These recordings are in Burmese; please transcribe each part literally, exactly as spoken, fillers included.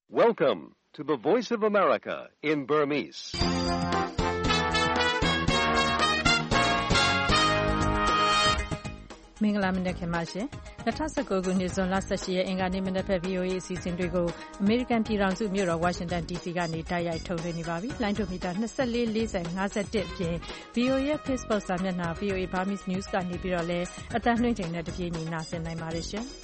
Welcome to the Voice of America in Burmese. ။မင်္ဂလာမနက်ခင်ပါရှင်။၂၀၁၉ခုနှစ်ဇွန်လ၁၈ရက်အင်္ဂါနေ့မနက်ဘက် ဗွီအိုအေ အစီအစဉ်တွေကိုအမေရိကန်ပြည်ထောင်စုမြို့တော်ဝါရှင်တန် ဒီစီကနေတိုက်ရိုက်ထုတ်လွှင့်နေပါပြီ။လိုင်းဒိုမီတာ၂၄၊၄၀၊၅၁အပြင် ဗွီအိုအေရဲ့ Facebook စာမျက်နှာ ဗွီအိုအေ Burmese News ကနေပြီးတော့လည်းအသံလွှင့်ချိန်နဲ့တပြေးညီနာဆင်နိုင်ပါတယ်ရှင်။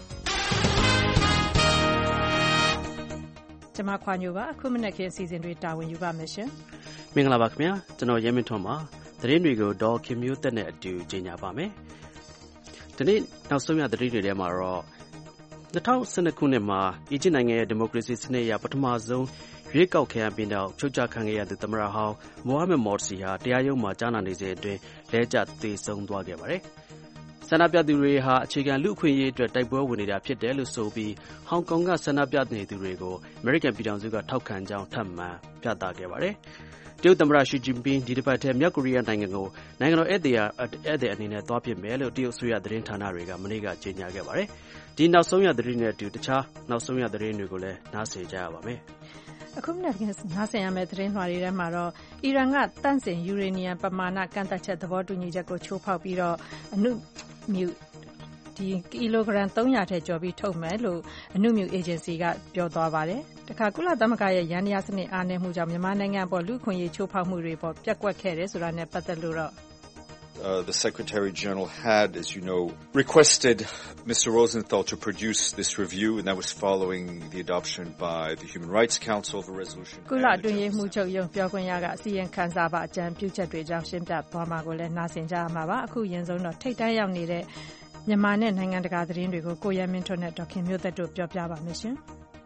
ကျွန်မခွာညိုပါအခုမနက်ခင်းအစီအစဉ်တွေတာဝန်ယူပါမယ်ရှင်။မင်္ဂလာပါခင်ဗျာ။ကျွန်တော်ရဲမင်းထွန်းပါ။သတင်းတွေကိုဒေါ်ခင်မျိုးသက်နဲ့အတူကြေညာပါမယ်။ဒီနေ့နောက်ဆုံးရသတင်းတွေထဲမှာတော့၂၀၁၂ခုနှစ်မှာအီဂျစ်နိုင်ငံရဲ့ဒီမိုကရေစီစနစ်အရပထမဆုံးရွေးကောက်ခံရပြီးနောက်ဖြုတ်ချခံခဲ့ရသူသမ္မတဟောင်းမိုဟာမက်မော်စီဟာတရားရုံးမှာကြားနာနေစဉ်အတွင်းလဲကျသေဆုံးသွားခဲ့ပါတယ်။ဆန္ဒပြသူတွေဟာအခြေခံလူ့အခွင့်အရေးအတွက်တိုက်ပွဲဝင်နေတာဖြစ်တယ်လို့ဆိုပြီးဟောင်ကောင်ကဆန္ဒပြနေသူတွေကိုအမေရိကန်ပြည်ထောင်စုကထောက်ခံကြောင်းထပ်မံပြသခဲ့ပါတယ်။တရုတ်သမ္မတရှီကျင်းပင်းဒီတစ်ပတ်ထဲမြောက်ကိုရီးယားနိုင်ငံကိုနိုင်ငံတော်ဧည့်သည်ဧည့်သည်အနေနဲ့သွားဖြစ်မယ်လို့တရုတ်အစိုးရသတင်းဌာနတွေကမနေ့ကကြေညာခဲ့ပါတယ်။ဒီနောက်ဆုံးရသတင်းတွေနဲ့အတူတခြားနောက်ဆုံးရသတင်းတွေကိုလည်းနားဆင်ကြရပါမယ်။အခုမနက်နားဆင်ရမယ့်သတင်းလွှာတွေထဲမှာတော့အီရန်ကတန့်စင်ယူရေနီယံပမာဏကန့်သတ်ချက်သဘောတူညီချက်ကိုချိုးဖောက်ပြီးတော့အနုမြူဒီကီလိုဂရမ်သုံးရာထက်ကျော်ပြီးထုတ်မယ်လို့အနုမြူအေဂျင်စီကပြောသွားပါတယ်။တခါကုလသမဂ္ဂရဲ့ရန်တရားစနစ်အားနည်းမှုကြောင့်မြန်မာနိုင်ငံပေါ်လူ့ခွင့်ရေးချိုးဖောက်မှုတွေပေါ်ပြက်ကွက်ခဲ့တယ်ဆိုတာနဲ့ပတ်သက်လို့တော့ Uh, the Secretary General had, as you know, requested Mister Rosenthal to produce this review, and that was following the adoption by the Human Rights Council of a resolution. ကုလအတွင်းရေးမှူးချုပ်ရုံးပြောခွင့်ရကအစီရင်ခံစာပါအကြံပြုချက်တွေကြောင့်ရှင်းပြသွားမှာကိုလည်းနားဆင်ကြရမှာပါ။အခုရင်ဆုံးတော့ထိတ်တန့်ရောက်နေတဲ့မြန်မာနဲ့နိုင်ငံတကာသတင်းတွေကိုကိုရဲမင်းထွန်းနဲ့ဒေါက်ခင်မျိုးသက်တို့ပြောပြပါမယ်ရှင်။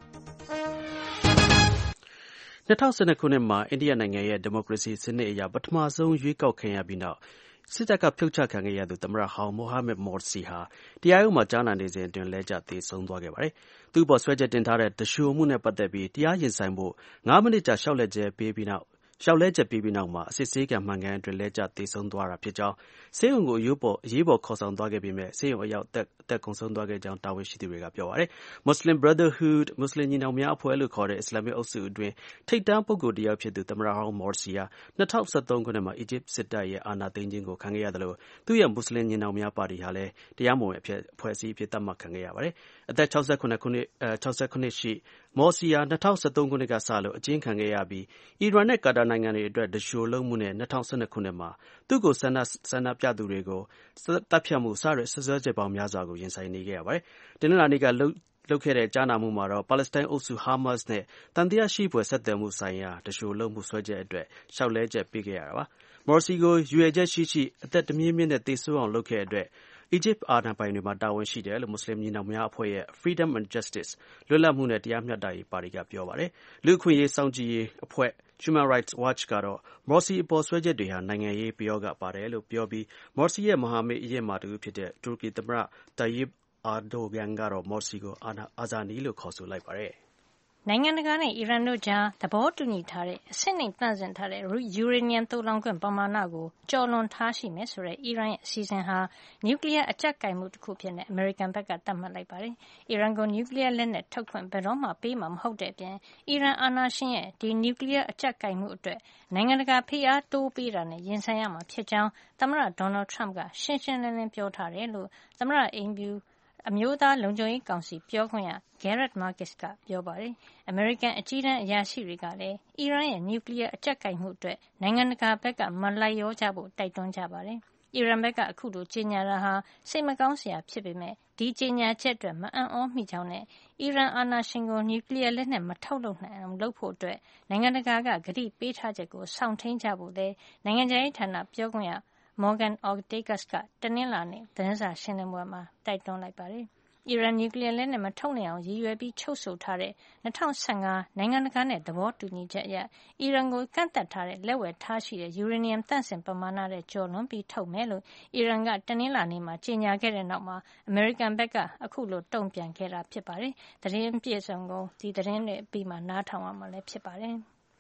၂၀၁၂ခုနှစ်မှာအိန္ဒိယနိုင်ငံရဲ့ဒီမိုကရေစီစနစ်အရပထမဆုံးရွေးကောက်ခံရပြီးနောက်စစ်တပ်ကဖြုတ်ချခံခဲ့ရသူသမ္မတဟောင်းမိုဟာမက်မော်စီဟာတရားရုံးမှာကြားနာနေစဉ်အတွင်းလဲကျသေဆုံးသွားခဲ့ပါတယ်။သူ့ပေါ်ဆွဲချက်တင်ထားတဲ့တရှိုမှုနဲ့ပတ်သက်ပြီးတရားရင်ဆိုင်ဖို့ငါးမိနစ်ကြာလျှောက်လဲချက်ပေးပြီးနောက်ရှောက်လဲချက်ပြီးပြီးနောက်မှာအစစ်ဆေးကံမှန်ကန်အတွင်းလဲကျသေဆုံးသွားတာဖြစ်ကြောင်းဆေးရုံကိုအရေးပေါ်အရေးပေါ်ခေါ်ဆောင်သွားခဲ့ပြီးမြဲဆေးရုံအရောက်အသက်အသက်ကုန်ဆုံးသွားခဲ့ကြောင်းတာဝန်ရှိသူတွေကပြောပါတယ်။ Muslim Brotherhood မွတ်စလင်ညီနောင်များအဖွဲ့လို့ခေါ်တဲ့အစ္စလာမစ်အုပ်စုအတွင်းထိပ်တန်းပုဂ္ဂိုလ်တစ်ယောက်ဖြစ်သူသမ္မတဟောင်းမော်စီဟာ၂၀၁၃ခုနှစ်မှာအီဂျစ်စစ်တပ်ရဲ့အာဏာသိမ်းခြင်းကိုခံခဲ့ရတယ်လို့သူ့ရဲ့မွတ်စလင်ညီနောင်များပါတီဟာလည်းတရားမဝင်အဖွဲ့အစည်းအဖြစ်သတ်မှတ်ခံခဲ့ရပါတယ်။အသက်၆၇ခုနှစ်အဲ၆၇နှစ်ရှိမော်စီဟာ၂၀၁၃ခုနှစ်ကစလို့အကျဉ်းခံခဲ့ရပြီးအီရန်နဲ့ကာတာနိုင်ငံတွေအတွက်ဒရှိုလုံးမှုနဲ့၂၀၁၂ခုနှစ်မှာသူ့ကိုဆန္ဒဆန္ဒပြသူတွေကိုတပ်ဖြတ်မှုစတဲ့ဆွဆွဲချက်ပေါင်းများစွာကိုရင်ဆိုင်နေခဲ့ရပါတယ်။တင်းနလာနေ့ကလှုပ်လုပ်ခဲ့တဲ့ကြားနာမှုမှာတော့ပါလက်စတိုင်းအုပ်စုဟာမတ်စ်နဲ့တန်တရားရှိဖွယ်ဆက်သွယ်မှုဆိုင်ရာဒရှိုလုံးမှုဆွဲချက်အတွက်ရှောက်လဲချက်ပေးခဲ့ရတာပါ။မော်စီကိုရွေချက်ရှိရှိအသက်တမြင့်မြင့်နဲ့သေဆုံးအောင်လုပ်ခဲ့တဲ့အတွက်အီဂျစ်အာဏာပိုင်တွေမှာတာဝန်ရှိတယ်လို့မွတ်စလင်ညီနောင်များအဖွဲ့ရဲ့ Freedom and Justice လွတ်လပ်မှုနဲ့တရားမျှတရေးပါတီကပြောပါတယ်။လူ့အခွင့်အရေးစောင့်ကြည့်ရေးအဖွဲ့ Human Rights Watch ကတော့မော်စီအပေါ်ဆွဲချက်တွေဟာနိုင်ငံရေးပယောဂပါတယ်လို့ပြောပြီးမော်စီရဲ့မဟာမိတ်အရေးမာတူဖြစ်တဲ့တူရကီသမ္မတတာယစ်အာဒိုဂန်ကတော့မော်စီကိုအာနာအာဇာနီလို့ခေါ်ဆိုလိုက်ပါတယ်။နိုင်ငံတကာနဲ့အီရန်တို့ကြားသဘောတူညီထားတဲ့အဆင့်နှိမ်သန့်စင်ထားတဲ့ယူရေနီယံသိုလှောင်ခွင့်ပမာဏကိုကျော်လွန်ထားရှိမယ်ဆိုတဲ့အီရန်ရဲ့အစီအစဉ်ဟာနျူကလ িয়ার အကျပ်ကိုင်မှုတစ်ခုဖြစ်နေအမေရိကန်ဘက်ကသတ်မှတ်လိုက်ပါတယ်။အီရန်ကိုနျူကလ িয়ার လက်နက်ထုတ်ခွင့်ဘယ်တော့မှပေးမှာမဟုတ်တဲ့အပြင်အီရန်အာဏာရှင်ရဲ့ဒီနျူကလ িয়ার အကျပ်ကိုင်မှုအတွက်နိုင်ငံတကာဖိအားတိုးပေးတာနဲ့ရင်ဆိုင်ရမှာဖြစ်ကြောင်းသမ္မတဒေါ်နယ်ထရမ့်ကရှင်းရှင်းလင်းလင်းပြောထားတယ်လို့သမ္မတအိမ်ဖြူအမျိုးသားလုံခြုံရေးကောင်စီပြောခွင့်ရ Garrett Marcus ကပြောပါတယ်။အမေရိကန်အကြီးတန်းအရာရှိတွေကလည်းအီရန်ရဲ့နျူကလ িয়ার အကျပ်ကိုင်မှုအတွက်နိုင်ငံတကာဘက်ကမလိုက်လျောကြဖို့တိုက်တွန်းကြပါတယ်။အီရန်ဘက်ကအခုလိုကြေညာတာဟာစိတ်မကောင်းစရာဖြစ်ပေမဲ့ဒီကြေညာချက်အတွက်မအံ့ဩမိကြောင်းနဲ့အီရန်အာဏာရှင်ကိုနျူကလ িয়ার လက်နက်မထုတ်လုပ်နိုင်အောင်လုပ်ဖို့အတွက်နိုင်ငံတကာကကတိပေးထားချက်ကိုစောင့်ထိန်ကြဖို့လည်းနိုင်ငံခြားရေးဌာနပြောခွင့်ရMorgan Ortagus ကတနင်္လာနေ့သတင်းစာရှင်းလင်းပွဲမှာတိုက်တွန်းလိုက်ပါတယ်။အီရန်နျူကလ িয়ার လက်နက်မထုတ်နိုင်အောင်ရည်ရွယ်ပြီးချုပ်ဆိုထားတဲ့၂၀၁၅နိုင်ငံတကာနဲ့သဘောတူညီချက်အရအီရန်ကိုကန့်သတ်ထားတဲ့လက်ဝယ်ထားရှိတဲ့ယူရေနီယံသန့်စင်ပမာဏနဲ့ကျော်လွန်ပြီးထုတ်မယ်လို့အီရန်ကတနင်္လာနေ့မှာကြေညာခဲ့တဲ့နောက်မှာအမေရိကန်ဘက်ကအခုလိုတုံ့ပြန်ခဲ့တာဖြစ်ပါတယ်။သတင်းပြည့်စုံကုန်ဒီသတင်းတွေပြီးမှနားထောင်ရမှာလည်းဖြစ်ပါတယ်။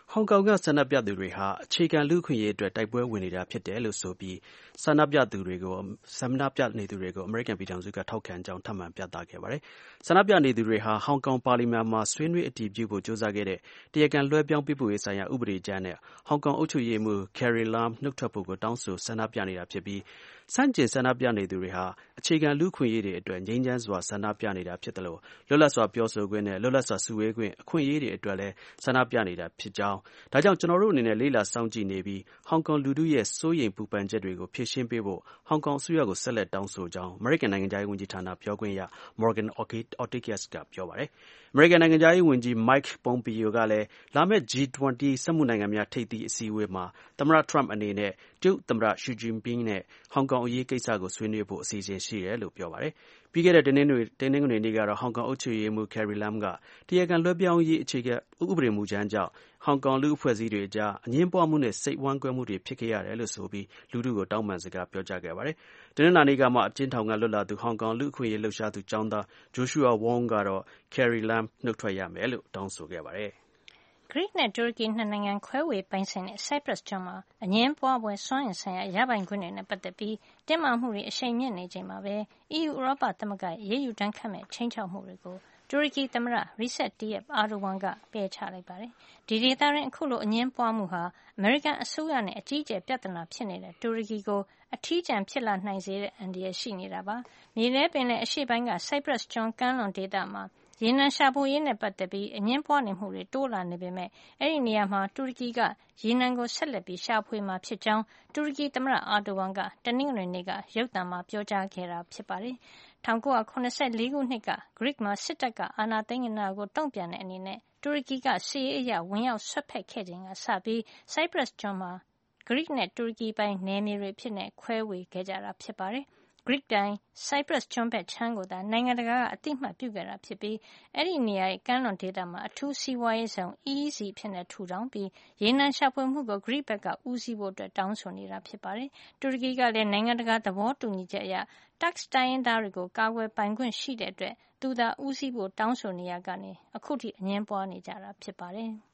ဟောင်ကောင်ကဆန္ဒပြသူတွေဟာအခြေခံလူ့အခွင့်အရေးအတွက်တိုက်ပွဲဝင်နေတာဖြစ်တယ်လို့ဆိုပြီးဆန္ဒပြသူတွေကိုဆန္ဒပြနေသူတွေကိုအမေရိကန်ပြည်ထောင်စုကထောက်ခံကြောင်းထပ်မံပြသခဲ့ပါတယ်။ဆန္ဒပြနေသူတွေဟာဟောင်ကောင်ပါလီမန်မှာဆွေးနွေးအတည်ပြုဖို့ကြိုးစားခဲ့တဲ့တရားခံလွှဲပြောင်းပေးပို့ရေးဆိုင်ရာဥပဒေကြမ်းနဲ့ဟောင်ကောင်အုပ်ချုပ်ရေးမှူး Carrie Lam နှုတ်ထွက်ဖို့ကိုတောင်းဆိုဆန္ဒပြနေတာဖြစ်ပြီးဆန့်ကျင်ဆန္ဒပြနေသူတွေဟာအခြေခံလူ့အခွင့်အရေးတွေအတွက်ငြိမ်းချမ်းစွာဆန္ဒပြနေတာဖြစ်တယ်လို့လွတ်လပ်စွာပြောဆိုခွင့်နဲ့လွတ်လပ်စွာစုဝေးခွင့်အခွင့်အရေးတွေအတွက်လည်းဆန္ဒပြနေတာဖြစ်ကြောင်းဒါကြောင့်ကျွန်တော်တို့အနေနဲ့လေ့လာစောင့်ကြည့်နေပြီးဟောင်ကောင်လူထုရဲ့စိုးရိမ်ပူပန်ချက်တွေကိုဖြေရှင်းပေးဖို့ဟောင်ကောင်အစိုးရကိုဆက်လက်တောင်းဆိုကြောင်းအမေရိကန်နိုင်ငံခြားရေးဝန်ကြီးဌာနပြောခွင့်ရ Morgan Ortagus ကပြောပါတယ်။အမေရိကန်နိုင်ငံခြားရေးဝန်ကြီး Mike Pompeo ကလည်းလာမယ့် G twenty စက်မှုနိုင်ငံများထိပ်သီးအစည်းအဝေးမှာသမ္မတ Trump အနေနဲ့တရုတ်သမ္မတ Xi Jinping နဲ့ဟောင်ကောင်အရေးကိစ္စကိုဆွေးနွေးဖို့အစီအစဉ်ရှိတယ်လို့ပြောပါတယ်။ပြီးခဲ့တဲ့တနင်္ဂနွေတနင်္ဂနွေနေ့ကတော့ဟောင်ကောင်အုပ်ချုပ်ရေးမှူး Carrie Lam ကတရားခံလွှဲပြောင်းရေးအခြေခံဥပဒေမူကြမ်းကြောင့်ဟောင်ကောင်လူ့အဖွဲ့အစည်းတွေအကြားအငြင်းပွားမှုနဲ့စိတ်ဝမ်းကွဲမှုတွေဖြစ်ခဲ့ရတယ်လို့ဆိုပြီးလူထုကိုတောင်းပန်စကားပြောကြားခဲ့ပါတယ်။တနင်္လာနေ့ကမှအကျဉ်းထောင်ကလွတ်လာသူဟောင်ကောင်လူ့အခွင့်အရေးလှုပ်ရှားသူကျောင်းသား Joshua Wong ကတော့ Carrie Lam နှုတ်ထွက်ရမယ်လို့တောင်းဆိုခဲ့ပါတယ်။ဂရိနဲ့တူရကီနှစ်နိုင်ငံခွဲဝေပိုင်ဆိုင်တဲ့ Cyprus ကျွန်းမှာအငြင်းပွားဖွယ်စွမ်းအင်ဆိုင်ရာရပိုင်ခွင့်တွေနဲ့ပတ်သက်ပြီးတင်းမာမှုတွေအရှိန်မြင့်နေချိန်မှာပဲ အီးယူ ဥရောပသမဂ္ဂရဲ့အရေးယူဒဏ်ခတ်မယ့်ခြိမ်းခြောက်မှုတွေကိုတူရကီသမ္မတ Recep Tayyip Erdogan ကပယ်ချလိုက်ပါတယ်။ဒီဒေသတွင်းအခုလိုအငြင်းပွားမှုဟာအမေရိကန်အစိုးရနဲ့အကြီးအကျယ်ပြဿနာဖြစ်နေတဲ့တူရကီကိုအထီးကျန်ဖြစ်လာနိုင်စေတဲ့အန္တရာယ်ရှိနေတာပါ။မြေထဲပင်လယ်အရှေ့ပိုင်းက Cyprus ကျွန်းကမ်းလွန်ဒေသမှာရေနံရှာဖွေရေးနဲ့ပတ်သက်ပြီးအငြင်းပွားနေမှုတွေတိုးလာနေပေမဲ့အဲဒီနေရာမှာတူရကီကရေနံကိုဆက်လက်ပြီးရှာဖွေမှာဖြစ်ကြောင်းတူရကီသမ္မတအာတိုဝမ်ကတနင်္ဂနွေနေ့ကရုပ်သံမှာပြောကြားခဲ့တာဖြစ်ပါတယ်။၁၉၇၄ ခုနှစ်ကဂရိမှာစစ်တပ်ကအာဏာသိမ်းခဲ့တာကိုတုံ့ပြန်တဲ့အနေနဲ့တူရကီကစစ်ရေးအရဝင်ရောက်ဆွတ်ဖက်ခဲ့ချိန်ကစပြီး Cyprus ကျွန်းမှာဂရိနဲ့တူရကီပိုင်နယ်မြေတွေဖြစ်နေခွဲဝေခဲ့ကြတာဖြစ်ပါတယ်။ဂရိတိုင်း Cyprus ကျွန်းဘက်ခြမ်းကိုသာနိုင်ငံတကာကအသိမှတ်ပြုခဲ့တာဖြစ်ပြီးအဲဒီနေရာရဲ့ကမ်းလွန်ဒေသမှာအထူးစီးပွားရေးဇုံ E E Z ဖြစ်နေထူထောင်ပြီးရေနံရှာဖွေမှုကိုဂရိဘက်ကဦးစီးဖို့တောင်းဆိုနေတာဖြစ်ပါတယ်။တူရကီကလည်းနိုင်ငံတကာသဘောတူညီချက်အရ Turks တိုင်းရင်းသားတွေကိုကာကွယ်ပိုင်ခွင့်ရှိတဲ့အတွက်သူသာဦးစီးဖို့တောင်းဆိုနေရာကနေအခုထိအငြင်းပွားနေကြတာဖြစ်ပါတယ်။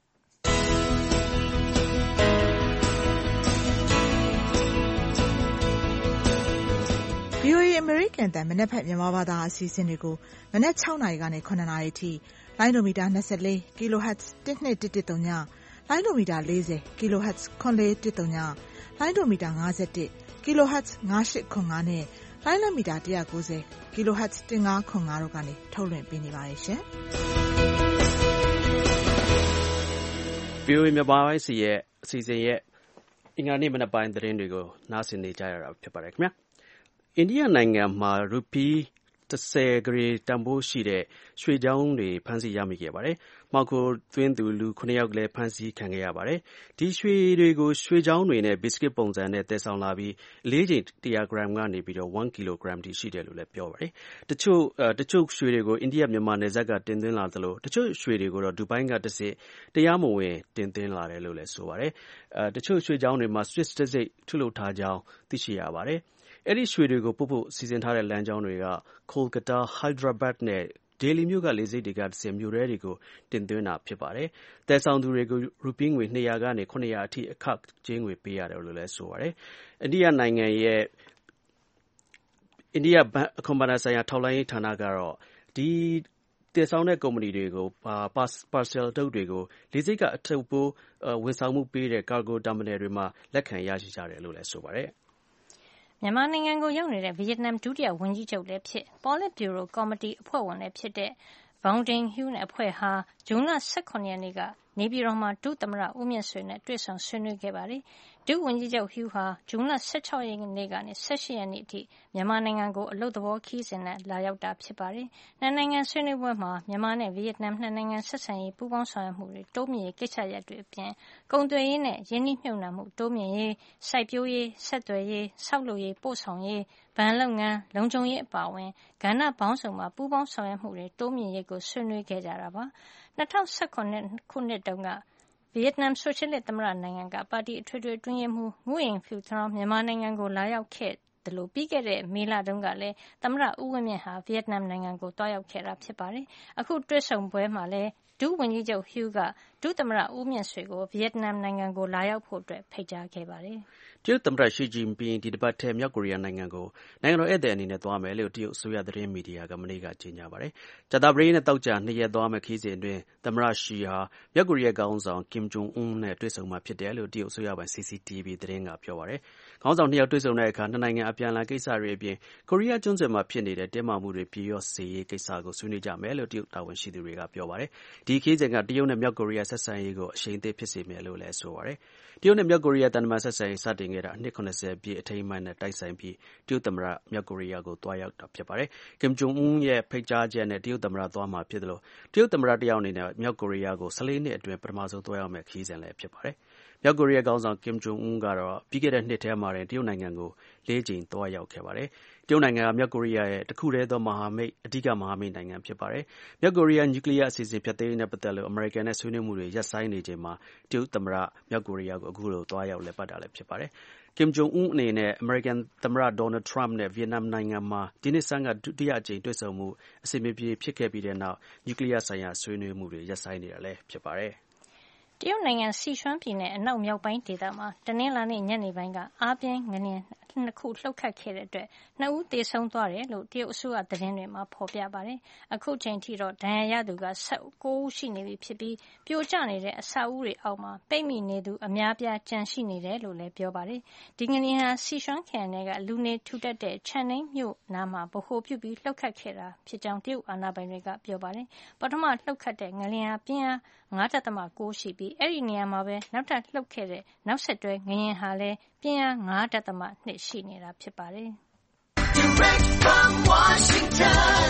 ဗွီအိုအေ အမေရိကန်အသံမနက်ဖြန်မြန်မာဘာသာအစီအစဉ်တွေကိုမနက်၆နာရီကနေ၇နာရီအထိလိုင်းဒိုမီတာ၂၄ kilohertz တစ်၂၁၁၃ညလိုင်းဒိုမီတာ၄၀ kilohertz ၇၄၁၃ညလိုင်းဒိုမီတာ၅၁ kilohertz ၅၈၇၅နဲ့လိုင်းလမီတာ၁၉၀ kilohertz ၁၅၇၅တို့ကနေထုတ်လွှင့်ပေးနေပါတယ်ရှင်။ဗွီအိုအေမြန်မာပိုင်းစီရဲ့အစီအစဉ်ရဲ့အင်္ဂါနေ့မနက်ပိုင်းသတင်းတွေကိုနားဆင်နေကြရတာဖြစ်ပါတယ်ခင်ဗျာ။အိန္ဒိယနိုင်ငံမှာရူပီး၁၀ကုဋေတန်ဖိုးရှိတဲ့ရွှေချောင်းတွေဖမ်းဆီးရမိခဲ့ပါတယ်။မှောင်ခိုသွင်းသူလူ၇ယောက်လည်းဖမ်းဆီးခံခဲ့ရပါတယ်။ဒီရွှေတွေကိုရွှေချောင်းတွေနဲ့ဘီစကစ်ပုံစံနဲ့သယ်ဆောင်လာပြီးအလေးချိန်၁၀၀ဂရမ်ကနေပြီးတော့၁ကီလိုဂရမ်ထိရှိတယ်လို့လည်းပြောပါတယ်။တချို့တချို့ရွှေတွေကိုအိန္ဒိယမြန်မာနယ်စပ်ကတင်သွင်းလာသလိုတချို့ရွှေတွေကိုတော့ဒူဘိုင်းကတဆင့်တရားမဝင်တင်သွင်းလာတယ်လို့လည်းဆိုပါတယ်။အဲတချို့ရွှေချောင်းတွေမှာ Swiss တံဆိပ်ထုတ်လုပ်ထားကြောင်းသိရှိရပါတယ်။အဲဒီရွှေတွေကိုပို့ဖို့စီစဉ်ထားတဲ့လမ်းကြောင်းတွေက Kolkata, Hyderabad နဲ့ Delhi မြို့ကလေဆိပ်တွေကတဆင့်မြို့ထဲတွေကိုတင်သွင်းတာဖြစ်ပါတယ်။သယ်ဆောင်သူတွေကိုရူပီးငွေ၂၀၀ကနေ၇၀၀အထိအခကြေးငွေပေးရတယ်လို့လည်းဆိုပါတယ်။အိန္ဒိယနိုင်ငံရဲ့အိန္ဒိယဘဏ်အခွန်ဘဏ္ဍာဆိုင်ရာထောက်လှမ်းရေးဌာနကတော့ဒီတည်ဆောင်တဲ့ကုမ္ပဏီတွေကိုပါဆယ်တုပ်တွေကိုလေဆိပ်ကအထုပ်ပိုးဝန်ဆောင်မှုပေးတဲ့ကာဂိုတာမနယ်တွေမှာလက်ခံရရှိကြတယ်လို့လည်းဆိုပါတယ်။မြန်မာနိုင်ငံကိုရောက်နေတဲ့ဗီယက်နမ်ဒုတိယဝန်ကြီးချုပ်လည်းဖြစ်ပေါ်လစ်ဗျူရိုကော်မတီအဖွဲ့ဝင်လည်းဖြစ်တဲ့ Vong Dinh Hue နဲ့အဖွဲ့ဟာဇွန်လ၁၇ရက်နေ့ကနေပြည်တော်မှာဒုသမ္မတဦးမြင့်ဆွေနဲ့တွေ့ဆုံဆွေးနွေးခဲ့ပါတယ်။ဒုဝန်ကြီးချုပ် Hue ဟာဇွန်လ၁၆ရက်နေ့ကနေ၁၈ရက်နေ့အထိမြန်မာနိုင်ငံကိုအလုပ်သဘောခရီးစဉ်နဲ့လာရောက်တာဖြစ်ပါတယ်။နှစ်နိုင်ငံဆွေးနွေးပွဲမှာမြန်မာနဲ့ဗီယက်နမ်နှစ်နိုင်ငံဆက်ဆံရေးပူးပေါင်းဆောင်ရွက်မှုတွေတိုးမြင့်ရေးကိစ္စရပ်တွေအပြင်ကုန်သွယ်ရေးနဲ့ရင်းနှီးမြှုပ်နှံမှုတိုးမြင့်ရေး၊စိုက်ပျိုးရေး၊ဆက်သွယ်ရေး၊ဆောက်လုပ်ရေး၊ပို့ဆောင်ရေး၊ဘဏ်လုပ်ငန်း၊လုံခြုံရေးအပါအဝင်ကဏ္ဍပေါင်းစုံမှာပူးပေါင်းဆောင်ရွက်မှုတွေတိုးမြင့်ရေးကိုဆွေးနွေးခဲ့ကြတာပါ။၂၀၁၇ခုနှစ်တုန်းကဗီယက်နမ်ဆိုရှယ်လစ်သမ္မတနိုင်ငံကပါတီအထွေထွေအတွင်းရေးမှူး Nguyen Phu Trong မြန်မာနိုင်ငံကိုလာရောက်ခဲ့သလိုပြီးခဲ့တဲ့မေလတုန်းကလည်းသမ္မတဦးဝင်းမြင့်ဟာဗီယက်နမ်နိုင်ငံကိုသွားရောက်ခဲ့တာဖြစ်ပါတယ်။အခုတွေ့ဆုံပွဲမှာလည်းဒုဒုဝန်ကြီးချုပ် Hu ကဒုသမ္မတဦးမြင့်ဆွေကိုဗီယက်နမ်နိုင်ငံကိုလာရောက်ဖို့ဖိတ်ကြားခဲ့ပါတယ်။တရုတ်သမ္မတရှီကျင်းပင်းဒီတပတ်ထဲမြောက်ကိုရီးယားနိုင်ငံကိုနိုင်ငံတော်ဧည့်သည်အနေနဲ့သွားမယ်လို့တရုတ်အစိုးရသတင်းမီဒီယာကမနေ့ကကြေညာပါတယ်။ကြာသပတေးနဲ့သောကြာနှစ်ရက်သွားမယ့်ခရီးစဉ်အတွင်းသမ္မတရှီဟာမြောက်ကိုရီးယားခေါင်းဆောင်ကင်ဂျုံအွန်းနဲ့တွေ့ဆုံမှာဖြစ်တယ်လို့တရုတ်အစိုးရပိုင် စီ စီ တီ ဗီ သတင်းကပြောပါတယ်။ခေါင်းဆောင်နှစ်ယောက်တွေ့ဆုံတဲ့အခါနှစ်နိုင်ငံအပြန်အလှန်ကိစ္စတွေအပြင်ကိုရီးယားကျွန်းဆွယ်မှာဖြစ်နေတဲ့တင်းမာမှုတွေပြေလျော့စေရေးကိစ္စကိုဆွေးနွေးကြမယ်လို့တရုတ်တာဝန်ရှိသူတွေကပြောပါတယ်။ဒီခရီးစဉ်ကတရုတ်နဲ့မြောက်ကိုရီးယားဆက်ဆံရေးကိုအရှိန်သစ်ဖြစ်စေမယ်လို့လည်းဆိုပါတယ်။တရုတ်နဲ့မြောက်ကိုရီးယားတန်တမန်ဆက်ဆံရေးစတင်ခဲ့တာအနှစ် ၇၀ ပြည့်အထိမ်းအမှတ်နဲ့တိုက်ဆိုင်ပြီးတရုတ်သမ္မတမြောက်ကိုရီးယားကိုသွားရောက်တာဖြစ်ပါတယ်။ ကင်ဂျုံအွန်းရဲ့ဖိတ်ကြားချက်နဲ့တရုတ်သမ္မတသွားမှာဖြစ်သလိုတရုတ်သမ္မတတစ်ယောက်အနေနဲ့မြောက်ကိုရီးယားကို ၁၄ နှစ်အတွင်းပထမဆုံးသွားရောက်မယ့်ခရီးစဉ်လည်းဖြစ်ပါတယ်။မြောက်ကိုရီးယားခေါင်းဆောင်ကင်ဂျုံအွန်းကတော့ပြီးခဲ့တဲ့နှစ်ထဲမှာတင်တရုတ်နိုင်ငံကိုလေးကြိမ်သွားရောက်ခဲ့ပါတယ်။တရုတ်နိုင်ငံကမြောက်ကိုရီးယားရဲ့တစ်ခုတည်းသောမဟာမိတ်အဓိကမဟာမိတ်နိုင်ငံဖြစ်ပါတယ်။မြောက်ကိုရီးယားနျူကလ িয়ার အစီအစဉ်ဖျက်သိမ်းရေးနဲ့ပတ်သက်လို့အမေရိကန်နဲ့ဆွေးနွေးမှုတွေရပ်ဆိုင်းနေချိန်မှာတရုတ်သမ္မတမြောက်ကိုရီးယားကိုအခုလိုသွားရောက်လည်ပတ်တာလည်းဖြစ်ပါတယ်။ ကင်ဂျုံအွန်းအနေနဲ့အမေရိကန်သမ္မတဒေါ်နယ်ထရမ့်နဲ့ဗီယက်နမ်နိုင်ငံမှာဒီနှစ်ဆန်းကဒုတိယအကြိမ်တွေ့ဆုံမှုအဆင်မပြေဖြစ်ခဲ့ပြီးတဲ့နောက်နျူကလ িয়ার ဆိုင်ရာဆွေးနွေးမှုတွေရပ်ဆိုင်းနေတာလည်းဖြစ်ပါတယ်။တရုတ်နိုင်ငံစီချွမ်းပြည်နယ်အနောက်မြောက်ပိုင်းဒေသမှာတနင်္လာနေ့ညနေပိုင်းကအားပြင်းငလျင်နှစ်ခုလှုပ်ခတ်ခဲ့တဲ့အတွက်နှစ်ဦးသေဆုံးသွားတယ်လို့တရုတ်အစိုးရသတင်းတွေမှာဖေါ်ပြပါတယ်။အခုချိန်ထိတော့ဒဏ်ရာရသူက၁၉ ဦးရှိနေပြီဖြစ်ပြီးပြိုကျနေတဲ့အဆောက်အဦတွေအောက်မှာပိတ်မိနေသူအများအပြားကျန်ရှိနေတယ်လို့လည်းပြောပါတယ်။ဒီငလျင်ဟာစီချွမ်းခရိုင်ထဲကလူနေထူထပ်တဲ့ချန်နိန်းမြို့နားမှာဗဟိုပြုပြီးလှုပ်ခတ်ခဲ့တာဖြစ်ကြောင်းတရုတ်အာဏာပိုင်တွေကပြောပါတယ်။ပထမလှုပ်ခတ်တဲ့ငလျင်ဟာပြင်းအား ၅ ဒသမ ၉ ရှိပြီးအဲဒီနေရာမှာပဲနောက်ထပ်လှုပ်ခဲ့တဲ့နောက်ဆက်တွဲငလျင်ဟာလည်းပြင်းအား ၅ ဒသမ ၂ ရှိနေတာဖြစ်ပါတယ်။ Direct from Washington,